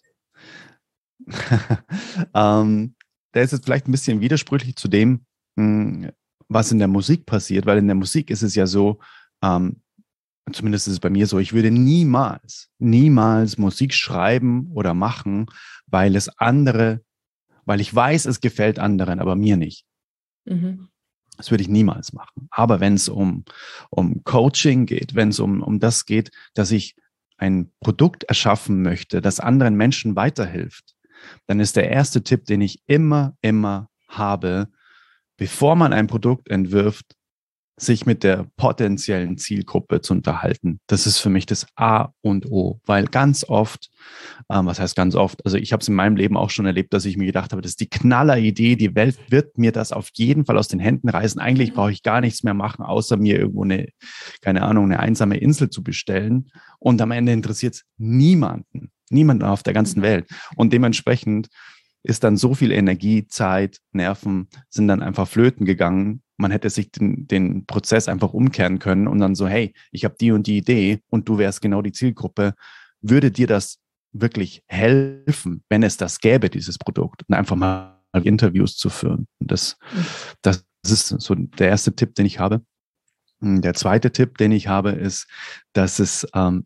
ähm, der ist jetzt vielleicht ein bisschen widersprüchlich zu dem, mh, was in der Musik passiert, weil in der Musik ist es ja so, ähm, zumindest ist es bei mir so, ich würde niemals, niemals Musik schreiben oder machen, weil es andere, weil ich weiß, es gefällt anderen, aber mir nicht. Mhm. Das würde ich niemals machen. Aber wenn es um, um Coaching geht, wenn es um, um das geht, dass ich ein Produkt erschaffen möchte, das anderen Menschen weiterhilft, dann ist der erste Tipp, den ich immer, immer habe, bevor man ein Produkt entwirft, sich mit der potenziellen Zielgruppe zu unterhalten. Das ist für mich das A und O, weil ganz oft, ähm, was heißt ganz oft, also ich habe es in meinem Leben auch schon erlebt, dass ich mir gedacht habe, das ist die Knalleridee, die Welt wird mir das auf jeden Fall aus den Händen reißen. Eigentlich brauche ich gar nichts mehr machen, außer mir irgendwo eine, keine Ahnung, eine einsame Insel zu bestellen. Und am Ende interessiert es niemanden, niemanden auf der ganzen Welt. Und dementsprechend ist dann so viel Energie, Zeit, Nerven sind dann einfach flöten gegangen. Man hätte sich den, den Prozess einfach umkehren können und dann so, hey, ich habe die und die Idee und du wärst genau die Zielgruppe. Würde dir das wirklich helfen, wenn es das gäbe, dieses Produkt? Und einfach mal Interviews zu führen. Und das, das ist so der erste Tipp, den ich habe. Der zweite Tipp, den ich habe, ist, dass es ähm,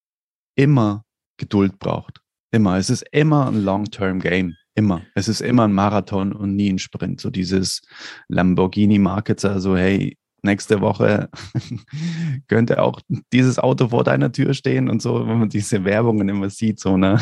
immer Geduld braucht. Immer. Es ist immer ein Long-Term-Game. Immer. Es ist immer ein Marathon und nie ein Sprint. So dieses Lamborghini-Marketer, so hey, nächste Woche könnte auch dieses Auto vor deiner Tür stehen und so, wenn man diese Werbungen immer sieht, so, ne?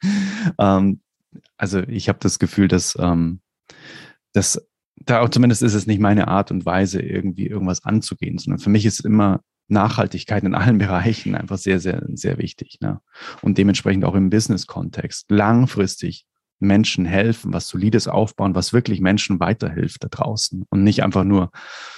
ähm, also ich habe das Gefühl, dass, ähm, dass da auch zumindest ist es nicht meine Art und Weise, irgendwie irgendwas anzugehen, sondern für mich ist immer Nachhaltigkeit in allen Bereichen einfach sehr, sehr, sehr wichtig. Ne? Und dementsprechend auch im Business-Kontext langfristig Menschen helfen, was Solides aufbauen, was wirklich Menschen weiterhilft da draußen und nicht einfach nur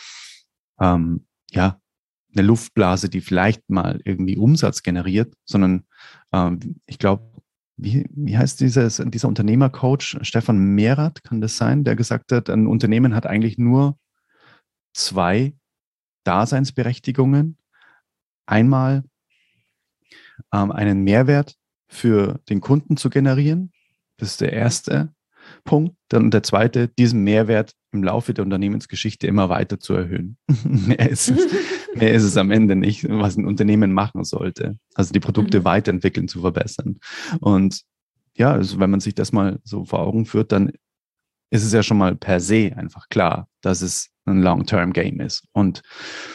ähm, ja eine Luftblase, die vielleicht mal irgendwie Umsatz generiert, sondern ähm, ich glaube, wie, wie heißt dieses, dieser Unternehmercoach, Stefan Mehrath, kann das sein, der gesagt hat, ein Unternehmen hat eigentlich nur zwei Daseinsberechtigungen. Einmal ähm, einen Mehrwert für den Kunden zu generieren. Das ist der erste Punkt. Dann der zweite, diesen Mehrwert im Laufe der Unternehmensgeschichte immer weiter zu erhöhen. mehr, ist es, mehr ist es am Ende nicht, was ein Unternehmen machen sollte. Also die Produkte mhm. weiterentwickeln, zu verbessern. Und ja, also wenn man sich das mal so vor Augen führt, dann ist es ja schon mal per se einfach klar, dass es ein Long-Term-Game ist. Und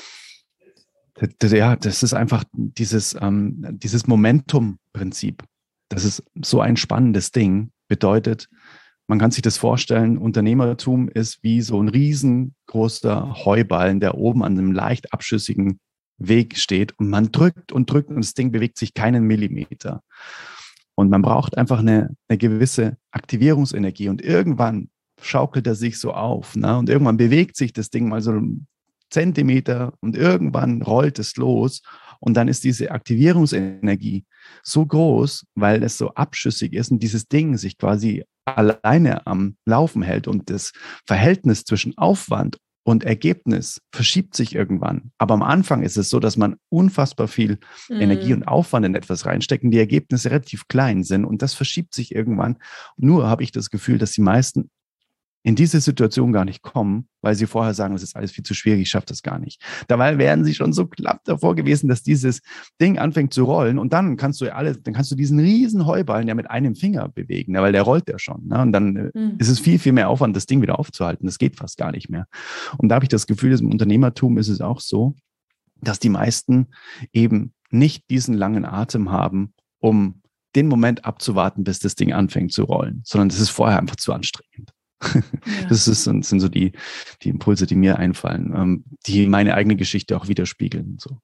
ja, das ist einfach dieses, ähm, dieses Momentum-Prinzip. Das ist so ein spannendes Ding. Bedeutet, man kann sich das vorstellen, Unternehmertum ist wie so ein riesengroßer Heuballen, der oben an einem leicht abschüssigen Weg steht und man drückt und drückt und das Ding bewegt sich keinen Millimeter. Und man braucht einfach eine, eine gewisse Aktivierungsenergie und irgendwann schaukelt er sich so auf, ne? Und irgendwann bewegt sich das Ding mal so einen Zentimeter und irgendwann rollt es los und dann ist diese Aktivierungsenergie so groß, weil es so abschüssig ist und dieses Ding sich quasi alleine am Laufen hält und das Verhältnis zwischen Aufwand und Ergebnis verschiebt sich irgendwann. Aber am Anfang ist es so, dass man unfassbar viel mhm. Energie und Aufwand in etwas reinsteckt und die Ergebnisse relativ klein sind und das verschiebt sich irgendwann. Nur habe ich das Gefühl, dass die meisten in diese Situation gar nicht kommen, weil sie vorher sagen, das ist alles viel zu schwierig, ich schaffe das gar nicht. Dabei wären sie schon so knapp davor gewesen, dass dieses Ding anfängt zu rollen und dann kannst du ja alles, dann kannst du diesen riesen Heuballen ja mit einem Finger bewegen, ja, weil der rollt ja schon. Ne? Und dann mhm. ist es viel, viel mehr Aufwand, das Ding wieder aufzuhalten. Das geht fast gar nicht mehr. Und da habe ich das Gefühl, dass im Unternehmertum ist es auch so, dass die meisten eben nicht diesen langen Atem haben, um den Moment abzuwarten, bis das Ding anfängt zu rollen, sondern das ist vorher einfach zu anstrengend. Ja. Das ist, sind so die, die Impulse, die mir einfallen, ähm, die meine eigene Geschichte auch widerspiegeln. So.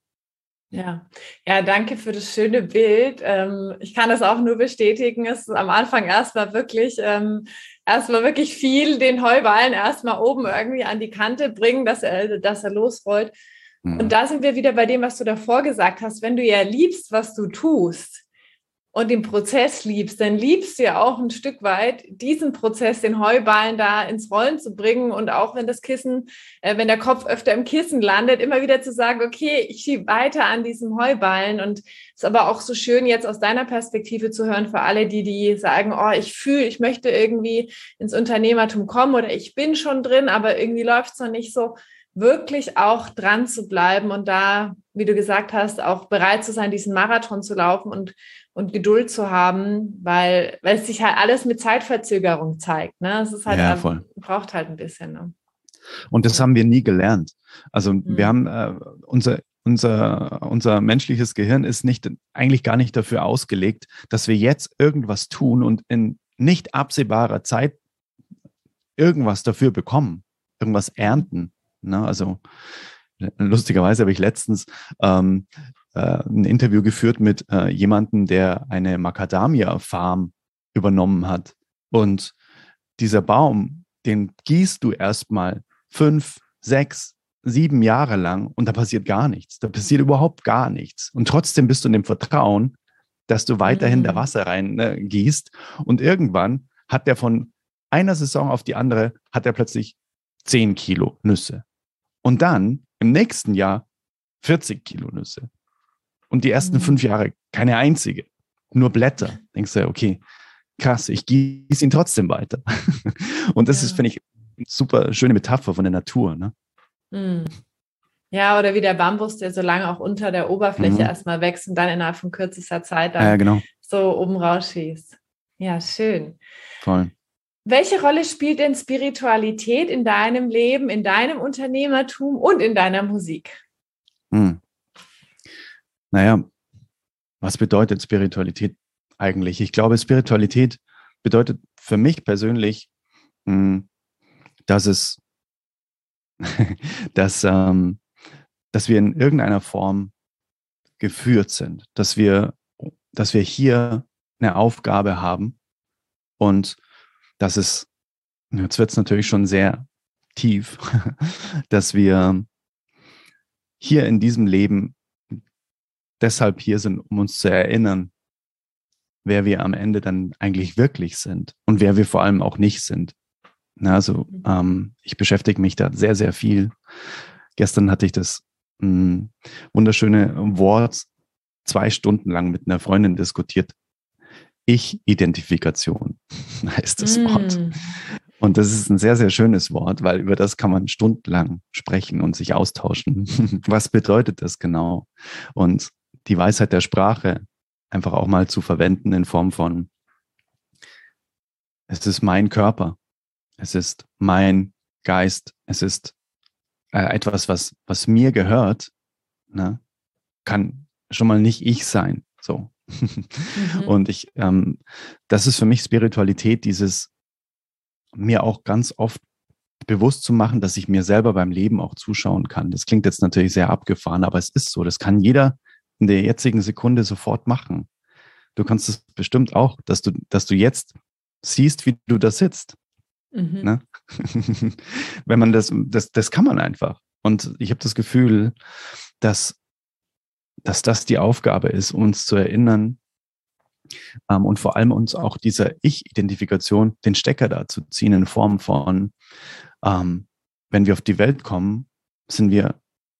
Ja. Ja, danke für das schöne Bild. Ähm, ich kann das auch nur bestätigen. Es ist am Anfang erstmal wirklich, ähm, erstmal wirklich viel den Heuballen erstmal oben irgendwie an die Kante bringen, dass er, dass er losrollt. Mhm. Und da sind wir wieder bei dem, was du davor gesagt hast. Wenn du ja liebst, was du tust, und den Prozess liebst, dann liebst du ja auch ein Stück weit diesen Prozess, den Heuballen da ins Rollen zu bringen und auch wenn das Kissen, äh, wenn der Kopf öfter im Kissen landet, immer wieder zu sagen, okay, ich schiebe weiter an diesem Heuballen und es ist aber auch so schön jetzt aus deiner Perspektive zu hören für alle, die, die sagen, oh, ich fühle, ich möchte irgendwie ins Unternehmertum kommen oder ich bin schon drin, aber irgendwie läuft es noch nicht so, wirklich auch dran zu bleiben und da, wie du gesagt hast, auch bereit zu sein, diesen Marathon zu laufen und und Geduld zu haben, weil, weil es sich halt alles mit Zeitverzögerung zeigt. Ne? Es ist halt, ja, voll. Braucht halt ein bisschen. Ne? Und das haben wir nie gelernt. Also mhm. wir haben äh, unser, unser, unser menschliches Gehirn ist nicht, eigentlich gar nicht dafür ausgelegt, dass wir jetzt irgendwas tun und in nicht absehbarer Zeit irgendwas dafür bekommen, irgendwas ernten. Ne? Also lustigerweise habe ich letztens ähm, ein Interview geführt mit äh, jemandem, der eine Macadamia-Farm übernommen hat. Und dieser Baum, den gießt du erstmal fünf, sechs, sieben Jahre lang und da passiert gar nichts. Da passiert überhaupt gar nichts. Und trotzdem bist du in dem Vertrauen, dass du weiterhin mhm. da Wasser rein ne, gießt. Und irgendwann hat der von einer Saison auf die andere, hat er plötzlich zehn Kilo Nüsse. Und dann im nächsten Jahr vierzig Kilo Nüsse. Und die ersten mhm. fünf Jahre keine einzige, nur Blätter. Denkst du, okay, krass, ich gieße ihn trotzdem weiter. Und das ja. ist, finde ich, eine super schöne Metapher von der Natur. Ne? Mhm. Ja, oder wie der Bambus, der so lange auch unter der Oberfläche mhm. erstmal wächst und dann innerhalb von kürzester Zeit dann ja, genau. so oben rausschießt. Ja, schön. Voll. Welche Rolle spielt denn Spiritualität in deinem Leben, in deinem Unternehmertum und in deiner Musik? Mhm. Naja, was bedeutet Spiritualität eigentlich? Ich glaube, Spiritualität bedeutet für mich persönlich, dass es, dass, ähm, dass wir in irgendeiner Form geführt sind, dass wir, dass wir hier eine Aufgabe haben und dass es, jetzt wird es natürlich schon sehr tief, dass wir hier in diesem Leben deshalb hier sind, um uns zu erinnern, wer wir am Ende dann eigentlich wirklich sind und wer wir vor allem auch nicht sind. Also ähm, ich beschäftige mich da sehr, sehr viel. Gestern hatte ich das mh, wunderschöne Wort zwei Stunden lang mit einer Freundin diskutiert. Ich-Identifikation heißt das mm. Wort. Und das ist ein sehr, sehr schönes Wort, weil über das kann man stundenlang sprechen und sich austauschen. Was bedeutet das genau? Und die Weisheit der Sprache einfach auch mal zu verwenden in Form von, es ist mein Körper, es ist mein Geist, es ist äh, etwas, was, was mir gehört, ne? Kann schon mal nicht ich sein. So. Mhm. Und ich, ähm, das ist für mich Spiritualität, dieses mir auch ganz oft bewusst zu machen, dass ich mir selber beim Leben auch zuschauen kann. Das klingt jetzt natürlich sehr abgefahren, aber es ist so. Das kann jeder in der jetzigen Sekunde sofort machen. Du kannst es bestimmt auch, dass du, dass du jetzt siehst, wie du da sitzt. Mhm. Ne? Wenn man das, das, das kann man einfach. Und ich habe das Gefühl, dass, dass das die Aufgabe ist, uns zu erinnern, ähm, und vor allem uns auch dieser Ich-Identifikation den Stecker da zu ziehen in Form von, ähm, wenn wir auf die Welt kommen, sind wir,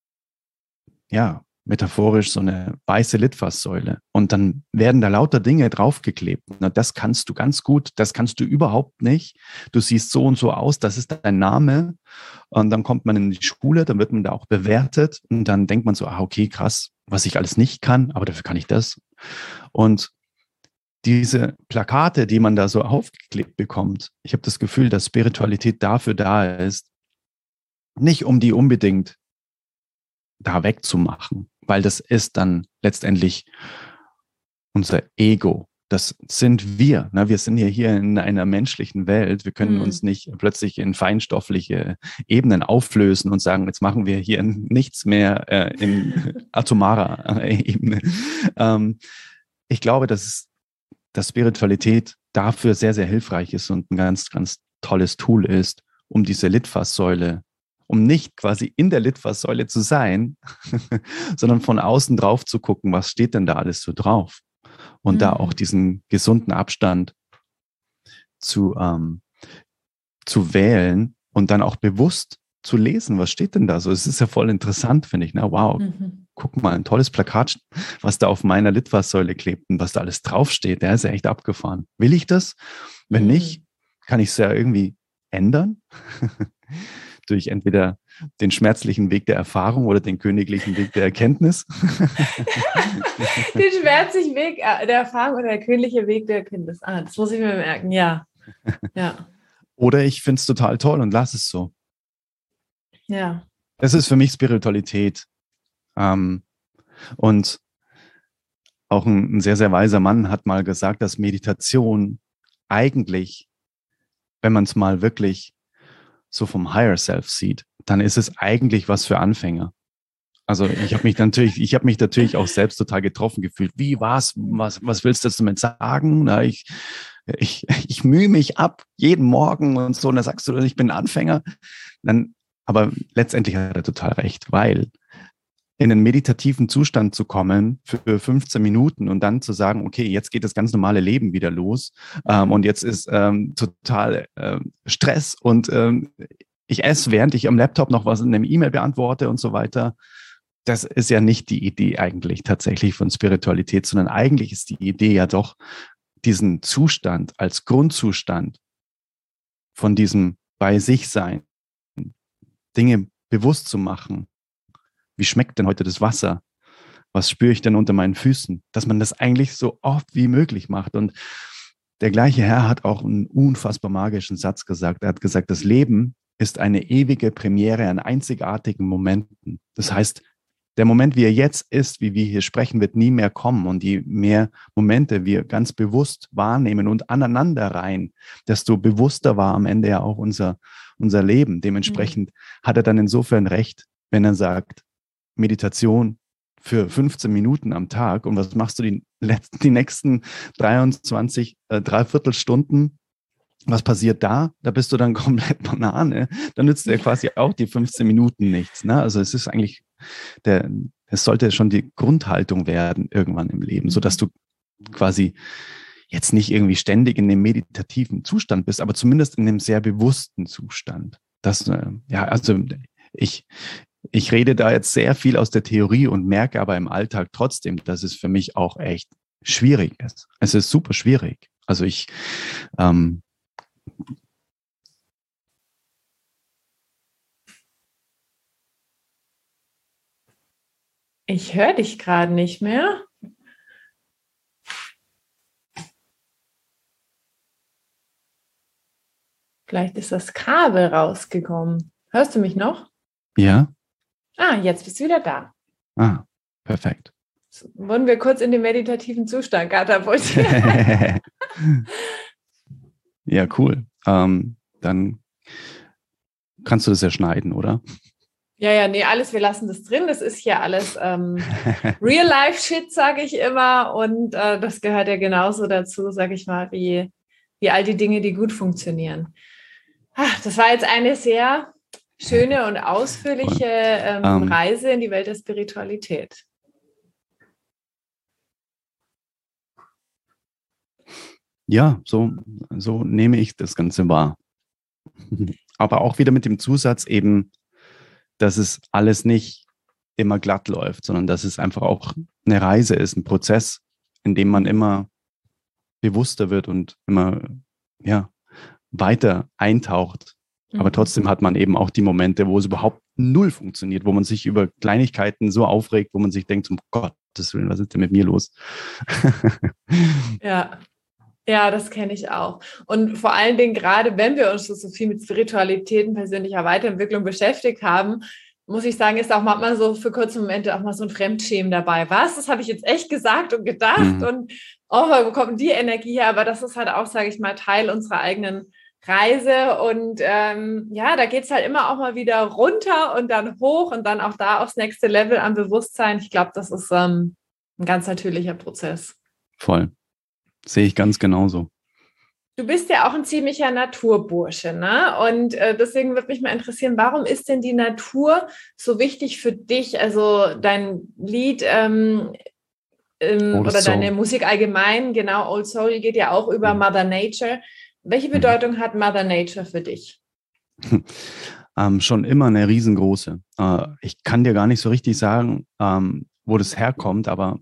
ja, metaphorisch so eine weiße Litfaßsäule. Und dann werden da lauter Dinge draufgeklebt. Na, das kannst du ganz gut, das kannst du überhaupt nicht. Du siehst so und so aus, das ist dein Name. Und dann kommt man in die Schule, dann wird man da auch bewertet. Und dann denkt man so, ah, okay, krass, was ich alles nicht kann, aber dafür kann ich das. Und diese Plakate, die man da so aufgeklebt bekommt, ich habe das Gefühl, dass Spiritualität dafür da ist, nicht um die unbedingt da wegzumachen, weil das ist dann letztendlich unser Ego. Das sind wir. Ne? Wir sind ja hier in einer menschlichen Welt. Wir können mhm. uns nicht plötzlich in feinstoffliche Ebenen auflösen und sagen, jetzt machen wir hier nichts mehr äh, in atomarer Ebene. Ähm, ich glaube, dass es dass Spiritualität dafür sehr, sehr hilfreich ist und ein ganz, ganz tolles Tool ist, um diese Litfaßsäule, um nicht quasi in der Litfaßsäule zu sein, sondern von außen drauf zu gucken, was steht denn da alles so drauf? Und mhm. da auch diesen gesunden Abstand zu, ähm, zu wählen und dann auch bewusst zu lesen, was steht denn da so? Es ist ja voll interessant, finde ich. Na, wow, mhm. guck mal, ein tolles Plakat, was da auf meiner Litfaßsäule klebt und was da alles draufsteht. Der ist ja echt abgefahren. Will ich das? Wenn mhm. nicht, kann ich es ja irgendwie ändern. Durch entweder den schmerzlichen Weg der Erfahrung oder den königlichen Weg der Erkenntnis. Den schmerzlichen Weg der Erfahrung oder der königliche Weg der Erkenntnis. Ah, das muss ich mir merken, ja. ja. Oder ich finde es total toll und lass es so. Ja. Das ist für mich Spiritualität. Ähm, und auch ein, ein sehr, sehr weiser Mann hat mal gesagt, dass Meditation eigentlich, wenn man es mal wirklich so vom Higher Self sieht, dann ist es eigentlich was für Anfänger. Also ich habe mich natürlich, ich habe mich natürlich auch selbst total getroffen gefühlt. Wie, was, was, was willst du jetzt damit sagen? Na, ich, ich, ich mühe mich ab jeden Morgen und so, und dann sagst du, ich bin Anfänger. Dann, aber letztendlich hat er total recht, weil in einen meditativen Zustand zu kommen für fünfzehn Minuten und dann zu sagen, okay, jetzt geht das ganz normale Leben wieder los ähm, und jetzt ist ähm, total ähm, Stress und ähm, ich esse, während ich am Laptop noch was in einem E-Mail beantworte und so weiter. Das ist ja nicht die Idee eigentlich tatsächlich von Spiritualität, sondern eigentlich ist die Idee ja doch, diesen Zustand als Grundzustand von diesem bei sich sein, Dinge bewusst zu machen. Wie schmeckt denn heute das Wasser? Was spüre ich denn unter meinen Füßen? Dass man das eigentlich so oft wie möglich macht. Und der gleiche Herr hat auch einen unfassbar magischen Satz gesagt. Er hat gesagt, das Leben ist eine ewige Premiere an einzigartigen Momenten. Das heißt, der Moment, wie er jetzt ist, wie wir hier sprechen, wird nie mehr kommen. Und je mehr Momente wir ganz bewusst wahrnehmen und aneinander rein, desto bewusster war am Ende ja auch unser, unser Leben. Dementsprechend mhm. hat er dann insofern recht, wenn er sagt, Meditation für fünfzehn Minuten am Tag. Und was machst du die, letzten, die nächsten dreiundzwanzig, äh, Dreiviertelstunden? Was passiert da? Da bist du dann komplett Banane. Dann nützt dir quasi auch die fünfzehn Minuten nichts. Ne? Also es ist eigentlich, der, es sollte schon die Grundhaltung werden irgendwann im Leben, sodass du quasi jetzt nicht irgendwie ständig in dem meditativen Zustand bist, aber zumindest in einem sehr bewussten Zustand. Das, äh, ja, also ich, ich rede da jetzt sehr viel aus der Theorie und merke aber im Alltag trotzdem, dass es für mich auch echt schwierig ist. Es ist super schwierig. Also ich, ähm, Ich höre dich gerade nicht mehr. Vielleicht ist das Kabel rausgekommen. Hörst du mich noch? Ja. Ah, jetzt bist du wieder da. Ah, perfekt. So, wurden wir kurz in den meditativen Zustand katapultiert. Ja, cool. Ähm, dann kannst du das ja schneiden, oder? Ja, ja, nee, alles, wir lassen das drin. Das ist hier alles ähm, Real-Life-Shit, sage ich immer. Und äh, das gehört ja genauso dazu, sage ich mal, wie, wie all die Dinge, die gut funktionieren. Ach, das war jetzt eine sehr schöne und ausführliche ähm, ähm, Reise in die Welt der Spiritualität. Ja, so, so nehme ich das Ganze wahr. Aber auch wieder mit dem Zusatz eben, dass es alles nicht immer glatt läuft, sondern dass es einfach auch eine Reise ist, ein Prozess, in dem man immer bewusster wird und immer ja, weiter eintaucht. Aber trotzdem hat man eben auch die Momente, wo es überhaupt null funktioniert, wo man sich über Kleinigkeiten so aufregt, wo man sich denkt, um Gottes Willen, was ist denn mit mir los? Ja. Ja, das kenne ich auch. Und vor allen Dingen, gerade wenn wir uns so viel mit Spiritualität und persönlicher Weiterentwicklung beschäftigt haben, muss ich sagen, ist auch manchmal so für kurze Momente auch mal so ein Fremdschämen dabei. Was? Das habe ich jetzt echt gesagt und gedacht Mhm. und oh, wo kommt die Energie her? Aber das ist halt auch, sage ich mal, Teil unserer eigenen Reise. Und ähm, ja, da geht es halt immer auch mal wieder runter und dann hoch und dann auch da aufs nächste Level an Bewusstsein. Ich glaube, das ist ähm, ein ganz natürlicher Prozess. Voll. Sehe ich ganz genauso. Du bist ja auch ein ziemlicher Naturbursche, ne? Und äh, deswegen würde mich mal interessieren, warum ist denn die Natur so wichtig für dich? Also dein Lied ähm, ähm, Old oder Soul. deine Musik allgemein, genau, Old Soul geht ja auch über Mhm. Mother Nature. Welche Bedeutung hat Mother Nature für dich? ähm, schon immer eine riesengroße. Äh, ich kann dir gar nicht so richtig sagen, ähm, wo das herkommt, aber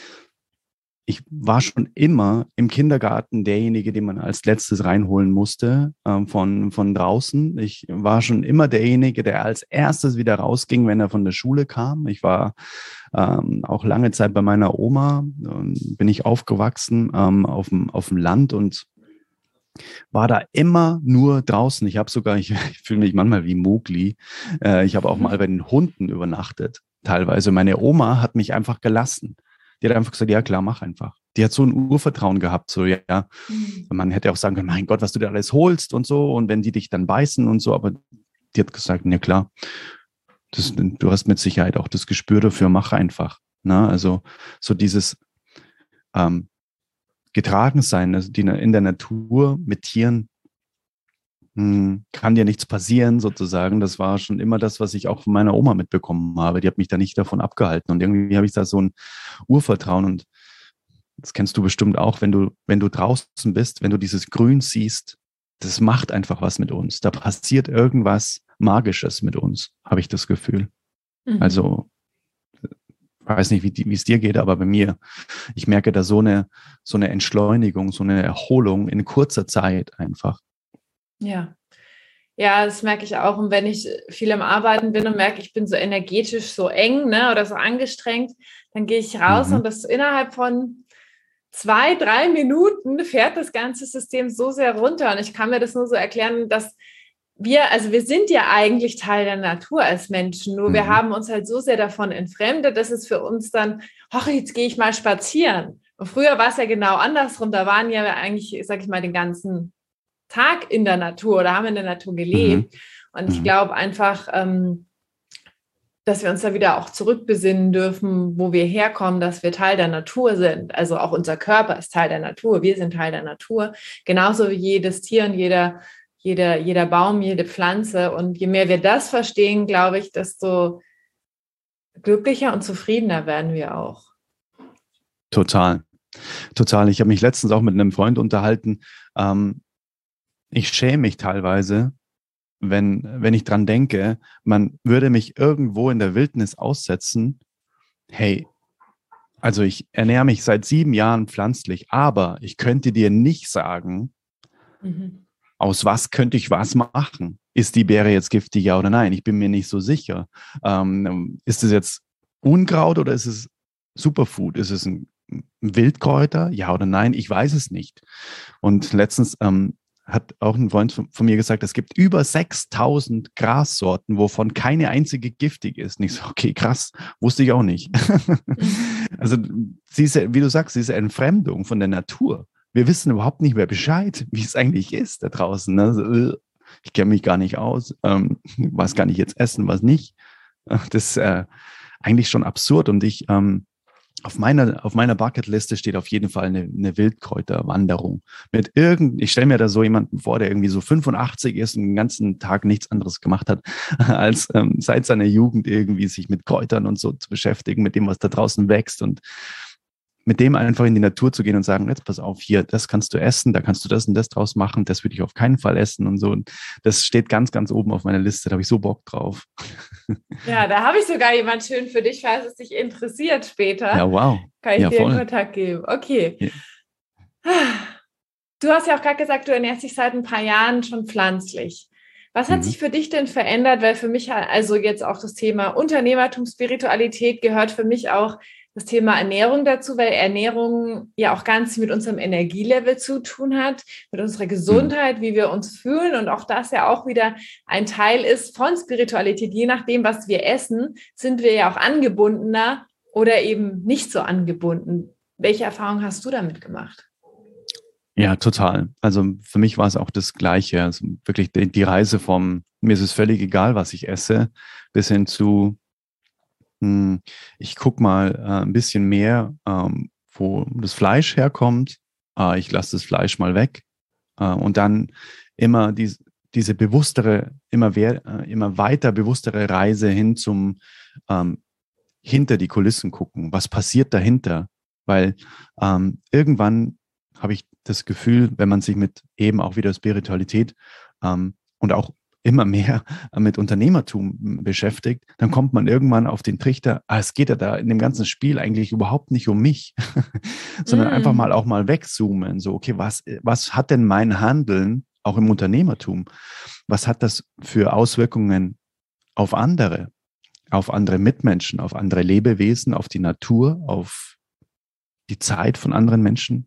ich war schon immer im Kindergarten derjenige, den man als letztes reinholen musste ähm, von, von draußen. Ich war schon immer derjenige, der als erstes wieder rausging, wenn er von der Schule kam. Ich war ähm, auch lange Zeit bei meiner Oma, ähm, bin ich aufgewachsen ähm, auf dem, auf dem Land und war da immer nur draußen. Ich habe sogar, ich, ich fühle mich manchmal wie Mowgli, äh, ich habe auch mal bei den Hunden übernachtet, teilweise. Meine Oma hat mich einfach gelassen. Die hat einfach gesagt, ja klar, mach einfach. Die hat so ein Urvertrauen gehabt, so ja, Mhm. man hätte auch sagen können, mein Gott, was du da alles holst und so und wenn die dich dann beißen und so, aber die hat gesagt, ja klar, das, du hast mit Sicherheit auch das Gespür dafür, mach einfach. Na, also so dieses ähm, Getragensein, also die in der Natur mit Tieren, mh, kann dir nichts passieren sozusagen. Das war schon immer das, was ich auch von meiner Oma mitbekommen habe. Die hat mich da nicht davon abgehalten und irgendwie habe ich da so ein Urvertrauen und das kennst du bestimmt auch, wenn du, wenn du draußen bist, wenn du dieses Grün siehst, das macht einfach was mit uns. Da passiert irgendwas Magisches mit uns, habe ich das Gefühl. Mhm. Also, ich weiß nicht, wie, die, wie es dir geht, aber bei mir, ich merke da so eine, so eine Entschleunigung, so eine Erholung in kurzer Zeit einfach. Ja. Ja, das merke ich auch. Und wenn ich viel am Arbeiten bin und merke, ich bin so energetisch so eng, ne, oder so angestrengt, dann gehe ich raus Mhm. und das innerhalb von zwei, drei Minuten fährt das ganze System so sehr runter. Und ich kann mir das nur so erklären, dass wir, also wir sind ja eigentlich Teil der Natur als Menschen, nur Mhm. wir haben uns halt so sehr davon entfremdet, dass es für uns dann, ach, jetzt gehe ich mal spazieren. Und früher war es ja genau andersrum. Da waren ja eigentlich, sag ich mal, den ganzen Tag in der Natur oder haben in der Natur gelebt. Mhm. Und ich Mhm. glaube einfach, ähm, dass wir uns da wieder auch zurückbesinnen dürfen, wo wir herkommen, dass wir Teil der Natur sind. Also auch unser Körper ist Teil der Natur. Wir sind Teil der Natur. Genauso wie jedes Tier und jeder, jeder, jeder Baum, jede Pflanze. Und je mehr wir das verstehen, glaube ich, desto glücklicher und zufriedener werden wir auch. Total. Total. Ich habe mich letztens auch mit einem Freund unterhalten. Ähm, ich schäme mich teilweise, wenn, wenn ich dran denke, man würde mich irgendwo in der Wildnis aussetzen. Hey, also ich ernähre mich seit sieben Jahren pflanzlich, aber ich könnte dir nicht sagen, mhm. aus was könnte ich was machen? Ist die Beere jetzt giftig, ja oder nein? Ich bin mir nicht so sicher. Ähm, ist es jetzt Unkraut oder ist es Superfood? Ist es ein Wildkräuter, ja oder nein? Ich weiß es nicht. Und letztens ähm, hat auch ein Freund von, von mir gesagt, es gibt über sechstausend Grassorten, wovon keine einzige giftig ist. Und ich so, okay, krass, wusste ich auch nicht. Also diese, wie du sagst, diese Entfremdung von der Natur. Wir wissen überhaupt nicht mehr Bescheid, wie es eigentlich ist da draußen. Also, ich kenne mich gar nicht aus. Ähm, was kann ich jetzt essen, was nicht? Das ist äh, eigentlich schon absurd. Und ich ähm, Auf meiner, auf meiner Bucketliste steht auf jeden Fall eine, eine Wildkräuterwanderung. Mit irgend, ich stelle mir da so jemanden vor, der irgendwie so fünfundachtzig ist und den ganzen Tag nichts anderes gemacht hat, als ähm, seit seiner Jugend irgendwie sich mit Kräutern und so zu beschäftigen, mit dem, was da draußen wächst und mit dem einfach in die Natur zu gehen und sagen, jetzt pass auf, hier, das kannst du essen, da kannst du das und das draus machen, das würde ich auf keinen Fall essen und so. Und das steht ganz, ganz oben auf meiner Liste, da habe ich so Bock drauf. Ja, da habe ich sogar jemand schön für dich, falls es dich interessiert später. Ja, wow. Kann ich ja, dir voll. einen Kontakt geben. Okay. Ja. Du hast ja auch gerade gesagt, du ernährst dich seit ein paar Jahren schon pflanzlich. Was hat mhm. sich für dich denn verändert? Weil für mich, also jetzt auch das Thema Unternehmertum, Spiritualität gehört für mich auch das Thema Ernährung dazu, weil Ernährung ja auch ganz viel mit unserem Energielevel zu tun hat, mit unserer Gesundheit, wie wir uns fühlen und auch das ja auch wieder ein Teil ist von Spiritualität. Je nachdem, was wir essen, sind wir ja auch angebundener oder eben nicht so angebunden. Welche Erfahrung hast du damit gemacht? Ja, total. Also für mich war es auch das Gleiche. Also wirklich die, die Reise vom, mir ist es völlig egal, was ich esse, bis hin zu ich gucke mal äh, ein bisschen mehr, ähm, wo das Fleisch herkommt. Äh, ich lasse das Fleisch mal weg. Äh, und dann immer die, diese bewusstere, immer, wer, äh, immer weiter bewusstere Reise hin zum ähm, hinter die Kulissen gucken. Was passiert dahinter? Weil ähm, irgendwann habe ich das Gefühl, wenn man sich mit eben auch wieder Spiritualität ähm, und auch immer mehr mit Unternehmertum beschäftigt, dann kommt man irgendwann auf den Trichter, ah, es geht ja da in dem ganzen Spiel eigentlich überhaupt nicht um mich, sondern mm. einfach mal auch mal wegzoomen. So, okay, was, was hat denn mein Handeln, auch im Unternehmertum, was hat das für Auswirkungen auf andere, auf andere Mitmenschen, auf andere Lebewesen, auf die Natur, auf die Zeit von anderen Menschen?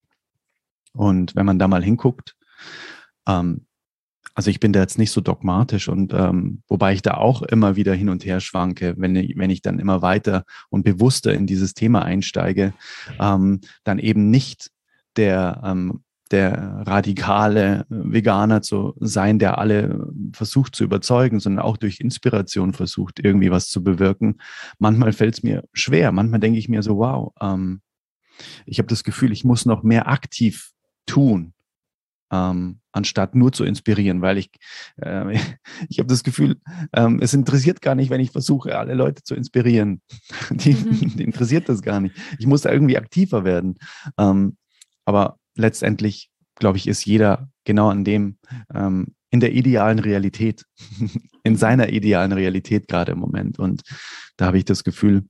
Und wenn man da mal hinguckt, ähm, also ich bin da jetzt nicht so dogmatisch und ähm, wobei ich da auch immer wieder hin und her schwanke, wenn ich, wenn ich dann immer weiter und bewusster in dieses Thema einsteige, ähm, dann eben nicht der, ähm, der radikale Veganer zu sein, der alle versucht zu überzeugen, sondern auch durch Inspiration versucht, irgendwie was zu bewirken. Manchmal fällt es mir schwer, manchmal denke ich mir so, wow, ähm, ich habe das Gefühl, ich muss noch mehr aktiv tun. Ähm, anstatt nur zu inspirieren, weil ich, äh, ich habe das Gefühl, ähm, es interessiert gar nicht, wenn ich versuche, alle Leute zu inspirieren. Die, mhm. die interessiert das gar nicht. Ich muss da irgendwie aktiver werden. Ähm, aber letztendlich, glaube ich, ist jeder genau an dem, ähm, in der idealen Realität, in seiner idealen Realität gerade im Moment. Und da habe ich das Gefühl,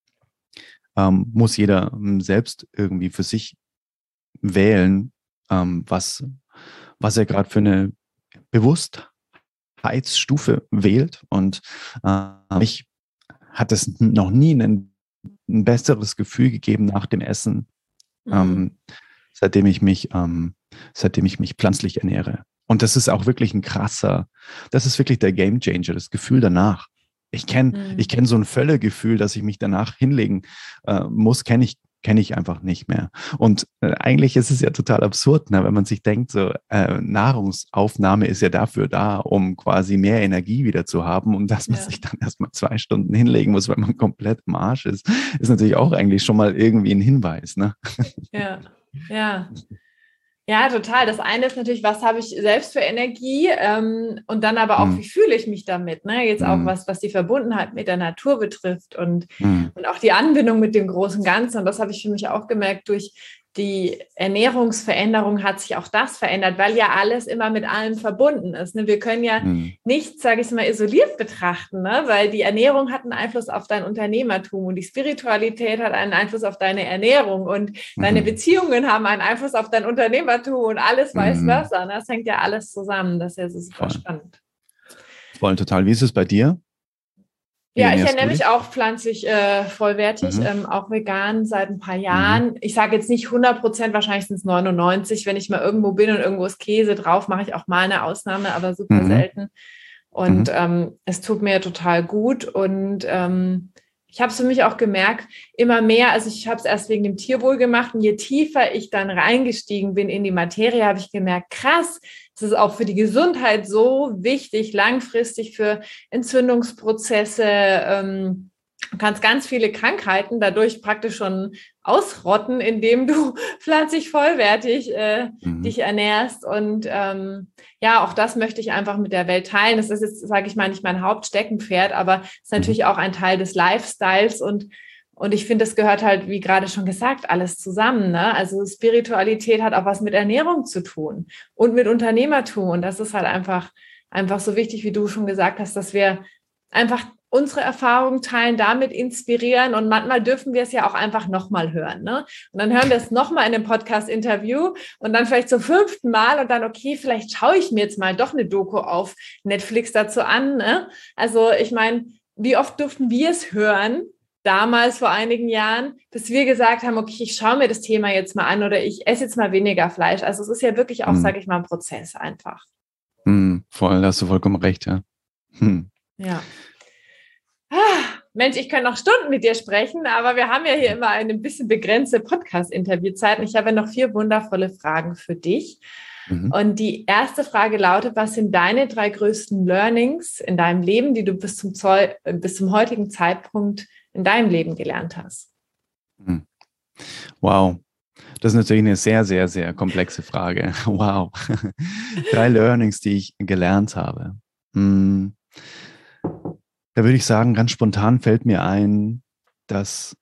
ähm, muss jeder ähm, selbst irgendwie für sich wählen, ähm, was was er gerade für eine Bewusstheitsstufe wählt. Und äh, mich hat es noch nie ein, ein besseres Gefühl gegeben nach dem Essen, mhm. ähm, seitdem ich mich, ähm, seitdem ich mich pflanzlich ernähre. Und das ist auch wirklich ein krasser, das ist wirklich der Gamechanger, das Gefühl danach. Ich kenne, mhm. ich kenne so ein Völlegefühl, dass ich mich danach hinlegen äh, muss, kenne ich kenne ich einfach nicht mehr. Und äh, eigentlich ist es ja total absurd, ne, wenn man sich denkt, so äh, Nahrungsaufnahme ist ja dafür da, um quasi mehr Energie wieder zu haben und dass man ja. sich dann erstmal zwei Stunden hinlegen muss, weil man komplett im Arsch ist, ist natürlich auch eigentlich schon mal irgendwie ein Hinweis. Ne? Ja, ja. Ja, total. Das eine ist natürlich, was habe ich selbst für Energie ähm, und dann aber auch, Hm. wie fühle ich mich damit? Ne? Jetzt auch Hm. was, was die Verbundenheit mit der Natur betrifft und, Hm. und auch die Anbindung mit dem großen Ganzen. Und das habe ich für mich auch gemerkt, durch die Ernährungsveränderung hat sich auch das verändert, weil ja alles immer mit allem verbunden ist. Ne? Wir können ja Hm. nichts, sage ich mal, isoliert betrachten, ne? Weil die Ernährung hat einen Einfluss auf dein Unternehmertum und die Spiritualität hat einen Einfluss auf deine Ernährung und deine Mhm. Beziehungen haben einen Einfluss auf dein Unternehmertum und alles vice Mhm. versa. Ne? Das hängt ja alles zusammen. Das ist ja so super Voll. spannend. Voll, total. Wie ist es bei dir? Wie Ja, ich ernährst ernähre du mich dich? auch pflanzlich äh, vollwertig, Mhm. ähm, auch vegan seit ein paar Mhm. Jahren. Ich sage jetzt nicht hundert Prozent, wahrscheinlich sind es neunundneunzig. Wenn ich mal irgendwo bin und irgendwo ist Käse drauf, mache ich auch mal eine Ausnahme, aber super Mhm. selten. Und Mhm. ähm, es tut mir total gut. Und ähm, ich habe es für mich auch gemerkt, immer mehr, also ich habe es erst wegen dem Tierwohl gemacht und je tiefer ich dann reingestiegen bin in die Materie, habe ich gemerkt, krass, es ist auch für die Gesundheit so wichtig, langfristig für Entzündungsprozesse. Ähm, du kannst ganz viele Krankheiten dadurch praktisch schon ausrotten, indem du pflanzlich vollwertig äh, Mhm. dich ernährst. Und ähm, ja, auch das möchte ich einfach mit der Welt teilen. Das ist jetzt, sage ich mal, nicht mein Hauptsteckenpferd, aber es ist Mhm. natürlich auch ein Teil des Lifestyles und und ich finde, das gehört halt, wie gerade schon gesagt, alles zusammen. Ne? Also Spiritualität hat auch was mit Ernährung zu tun und mit Unternehmertum. Und das ist halt einfach, einfach so wichtig, wie du schon gesagt hast, dass wir einfach unsere Erfahrungen teilen, damit inspirieren. Und manchmal dürfen wir es ja auch einfach nochmal hören. Ne? Und dann hören wir es nochmal in einem Podcast-Interview und dann vielleicht zum fünften Mal und dann, okay, vielleicht schaue ich mir jetzt mal doch eine Doku auf Netflix dazu an. Ne? Also ich meine, wie oft durften wir es hören, damals vor einigen Jahren, bis wir gesagt haben, okay, ich schaue mir das Thema jetzt mal an oder ich esse jetzt mal weniger Fleisch. Also es ist ja wirklich auch, Mhm. sage ich mal, ein Prozess einfach. Mhm. Voll, da hast du vollkommen recht, ja. Hm. Ja. Ah, Mensch, ich könnte noch Stunden mit dir sprechen, aber wir haben ja hier immer eine bisschen begrenzte Podcast-Interviewzeit und ich habe ja noch vier wundervolle Fragen für dich. Mhm. Und die erste Frage lautet, was sind deine drei größten Learnings in deinem Leben, die du bis zum, Zoll, bis zum heutigen Zeitpunkt in deinem Leben gelernt hast? Mhm. Wow, das ist natürlich eine sehr, sehr, sehr komplexe Frage. Wow. Drei Learnings, die ich gelernt habe. Hm. Da würde ich sagen, ganz spontan fällt mir ein, dass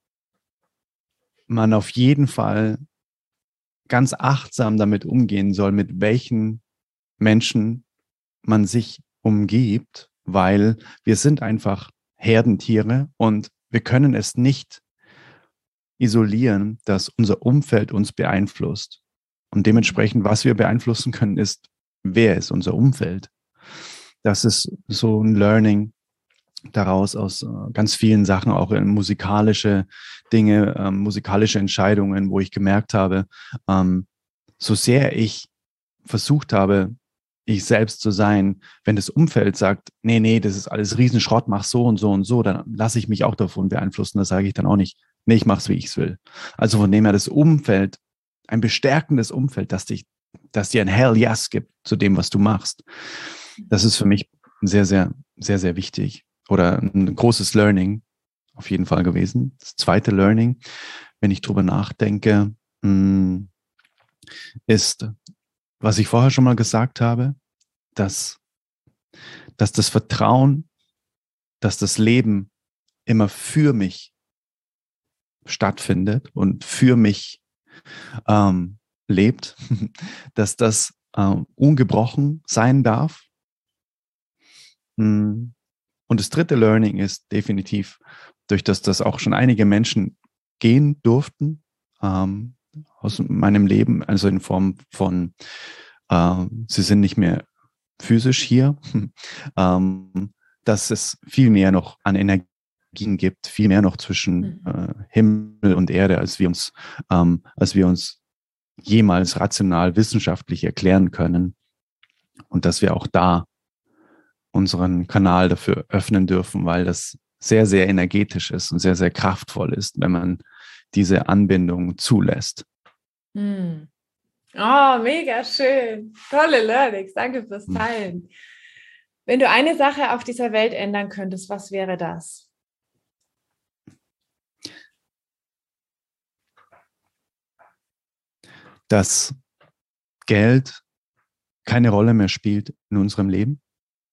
man auf jeden Fall ganz achtsam damit umgehen soll, mit welchen Menschen man sich umgibt, weil wir sind einfach Herdentiere und wir können es nicht isolieren, dass unser Umfeld uns beeinflusst. Und dementsprechend, was wir beeinflussen können, ist, wer ist unser Umfeld. Das ist so ein Learning daraus aus äh, ganz vielen Sachen, auch in musikalische Dinge, ähm, musikalische Entscheidungen, wo ich gemerkt habe, ähm, so sehr ich versucht habe, ich selbst zu sein, wenn das Umfeld sagt, nee, nee, das ist alles Riesenschrott, mach so und so und so, dann lasse ich mich auch davon beeinflussen. Da sage ich dann auch nicht, nee, ich mach's, wie ich es will. Also von dem her das Umfeld, ein bestärkendes Umfeld, das dich, das dir ein Hell Yes gibt zu dem, was du machst. Das ist für mich sehr, sehr, sehr, sehr wichtig oder ein großes Learning auf jeden Fall gewesen. Das zweite Learning, wenn ich drüber nachdenke, ist, was ich vorher schon mal gesagt habe, dass, dass das Vertrauen, dass das Leben immer für mich stattfindet und für mich ähm, lebt, dass das ähm, ungebrochen sein darf. Und das dritte Learning ist definitiv, durch das das auch schon einige Menschen gehen durften ähm, aus meinem Leben, also in Form von, äh, sie sind nicht mehr physisch hier, ähm, dass es viel mehr noch an Energien gibt, viel mehr noch zwischen äh, Himmel und Erde, als wir uns, ähm, als wir uns jemals rational wissenschaftlich erklären können und dass wir auch da unseren Kanal dafür öffnen dürfen, weil das sehr, sehr energetisch ist und sehr, sehr kraftvoll ist, wenn man diese Anbindung zulässt. Hm. Oh, mega schön. Tolle Learnings. Danke fürs Hm. Teilen. Wenn du eine Sache auf dieser Welt ändern könntest, was wäre das? Dass Geld keine Rolle mehr spielt in unserem Leben,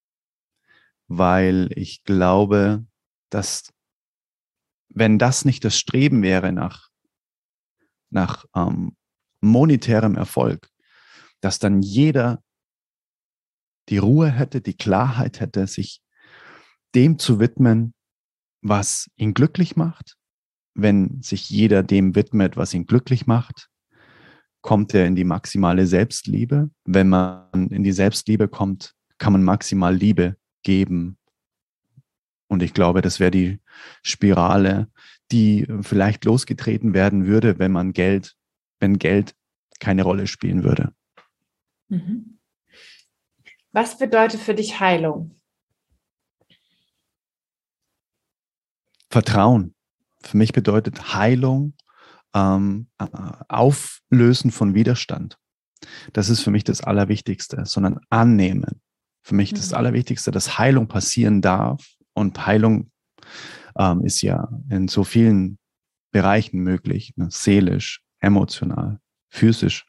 weil ich glaube, dass wenn das nicht das Streben wäre nach, nach ähm, monetärem Erfolg, dass dann jeder die Ruhe hätte, die Klarheit hätte, sich dem zu widmen, was ihn glücklich macht. Wenn sich jeder dem widmet, was ihn glücklich macht, kommt er in die maximale Selbstliebe. Wenn man in die Selbstliebe kommt, kann man maximal Liebe geben. Und ich glaube, das wäre die Spirale, die vielleicht losgetreten werden würde, wenn man Geld, wenn Geld keine Rolle spielen würde. Mhm. Was bedeutet für dich Heilung? Vertrauen. Für mich bedeutet Heilung ähm, Auflösen von Widerstand. Das ist für mich das Allerwichtigste, sondern annehmen. Für mich mhm. das Allerwichtigste, dass Heilung passieren darf. Und Heilung ähm, ist ja in so vielen Bereichen möglich, ne? Seelisch, emotional, physisch.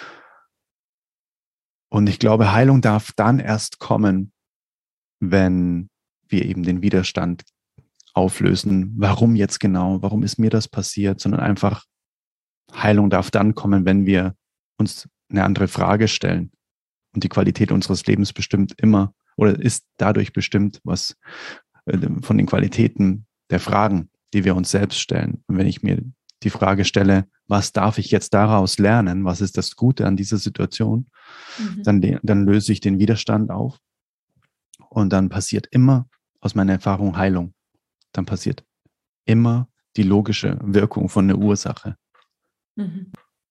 Und ich glaube, Heilung darf dann erst kommen, wenn wir eben den Widerstand auflösen. Warum jetzt genau? Warum ist mir das passiert? Sondern einfach, Heilung darf dann kommen, wenn wir uns eine andere Frage stellen. Und die Qualität unseres Lebens bestimmt immer oder ist dadurch bestimmt, was von den Qualitäten der Fragen, die wir uns selbst stellen. Und wenn ich mir die Frage stelle, was darf ich jetzt daraus lernen? Was ist das Gute an dieser Situation? Mhm. Dann, dann löse ich den Widerstand auf. Und dann passiert immer aus meiner Erfahrung Heilung. Dann passiert immer die logische Wirkung von der Ursache. Mhm.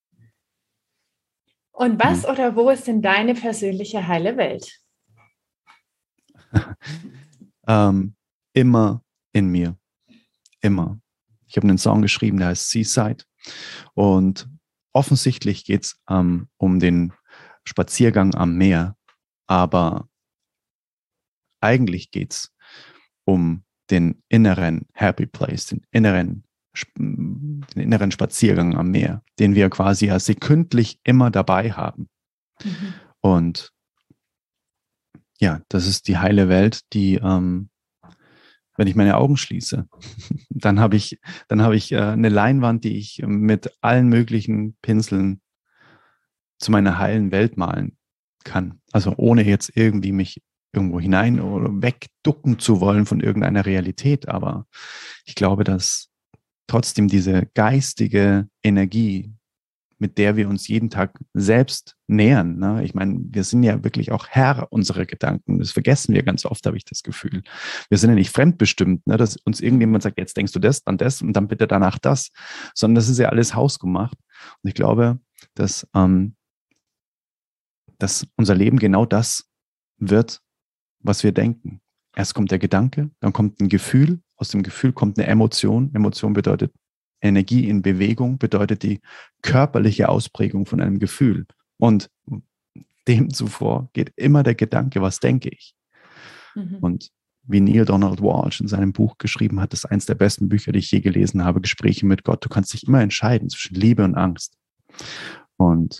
Und was mhm. oder wo ist denn deine persönliche heile Welt? ähm, immer in mir. Immer. Ich habe einen Song geschrieben, der heißt Seaside. Und offensichtlich geht es ähm, um den Spaziergang am Meer. Aber eigentlich geht es um den inneren Happy Place, den inneren, den inneren Spaziergang am Meer, den wir quasi ja sekündlich immer dabei haben. Mhm. Und ja, das ist die heile Welt, die, ähm, wenn ich meine Augen schließe, dann habe ich, dann habe ich äh, eine Leinwand, die ich mit allen möglichen Pinseln zu meiner heilen Welt malen kann. Also ohne jetzt irgendwie mich irgendwo hinein oder wegducken zu wollen von irgendeiner Realität. Aber ich glaube, dass trotzdem diese geistige Energie, mit der wir uns jeden Tag selbst nähern, ne? Ich meine, wir sind ja wirklich auch Herr unserer Gedanken. Das vergessen wir ganz oft, habe ich das Gefühl. Wir sind ja nicht fremdbestimmt, ne? Dass uns irgendjemand sagt, jetzt denkst du das, dann das und dann bitte danach das. Sondern das ist ja alles hausgemacht. Und ich glaube, dass, ähm, dass unser Leben genau das wird, was wir denken. Erst kommt der Gedanke, dann kommt ein Gefühl, aus dem Gefühl kommt eine Emotion. Emotion bedeutet Energie in Bewegung, bedeutet die körperliche Ausprägung von einem Gefühl. Und dem zuvor geht immer der Gedanke, was denke ich? Mhm. Und wie Neil Donald Walsh in seinem Buch geschrieben hat, das ist eines der besten Bücher, die ich je gelesen habe, Gespräche mit Gott. Du kannst dich immer entscheiden zwischen Liebe und Angst. Und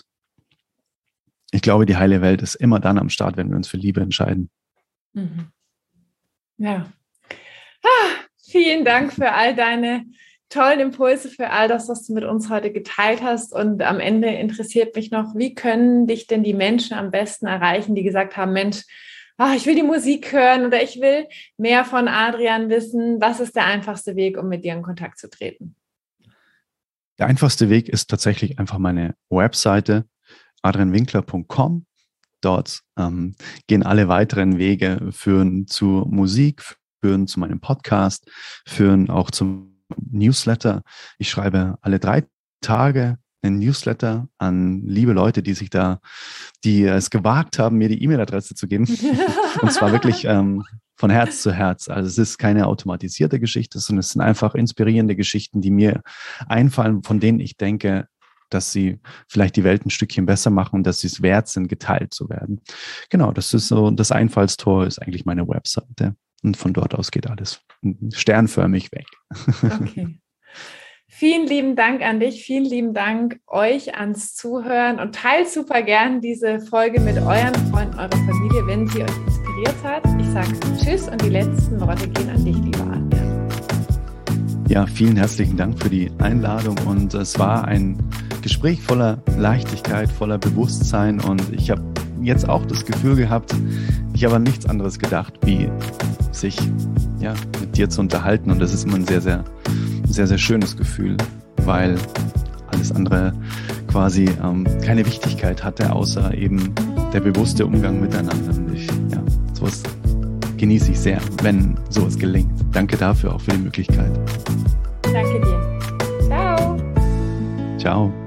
ich glaube, die heile Welt ist immer dann am Start, wenn wir uns für Liebe entscheiden. Mhm. Ja. Ah, vielen Dank für all deine tollen Impulse, für all das, was du mit uns heute geteilt hast. Und am Ende interessiert mich noch, wie können dich denn die Menschen am besten erreichen, die gesagt haben, Mensch, ah, ich will die Musik hören oder ich will mehr von Adrian wissen. Was ist der einfachste Weg, um mit dir in Kontakt zu treten? Der einfachste Weg ist tatsächlich einfach meine Webseite adrian winkler punkt com. Dort ähm, gehen alle weiteren Wege, führen zu Musik, führen zu meinem Podcast, führen auch zum Newsletter. Ich schreibe alle drei Tage einen Newsletter an liebe Leute, die sich da, die es gewagt haben, mir die E-Mail-Adresse zu geben. Und zwar wirklich ähm, von Herz zu Herz. Also es ist keine automatisierte Geschichte, sondern es sind einfach inspirierende Geschichten, die mir einfallen, von denen ich denke, dass sie vielleicht die Welt ein Stückchen besser machen und dass sie es wert sind, geteilt zu werden. Genau, das ist so, das Einfallstor ist eigentlich meine Webseite. Und von dort aus geht alles sternförmig weg. Okay. Vielen lieben Dank an dich, vielen lieben Dank euch ans Zuhören und teilt super gern diese Folge mit euren Freunden, eurer Familie, wenn sie euch inspiriert hat. Ich sage Tschüss und die letzten Worte gehen an dich, lieber Adrian. Ja, vielen herzlichen Dank für die Einladung und es war ein Gespräch voller Leichtigkeit, voller Bewusstsein und ich habe jetzt auch das Gefühl gehabt, ich habe an nichts anderes gedacht, wie sich ja, mit dir zu unterhalten und das ist immer ein sehr, sehr sehr, sehr schönes Gefühl, weil alles andere quasi ähm, keine Wichtigkeit hatte, außer eben der bewusste Umgang miteinander. Und ich, ja, sowas genieße ich sehr, wenn sowas gelingt. Danke dafür auch für die Möglichkeit. Danke dir. Ciao. Ciao.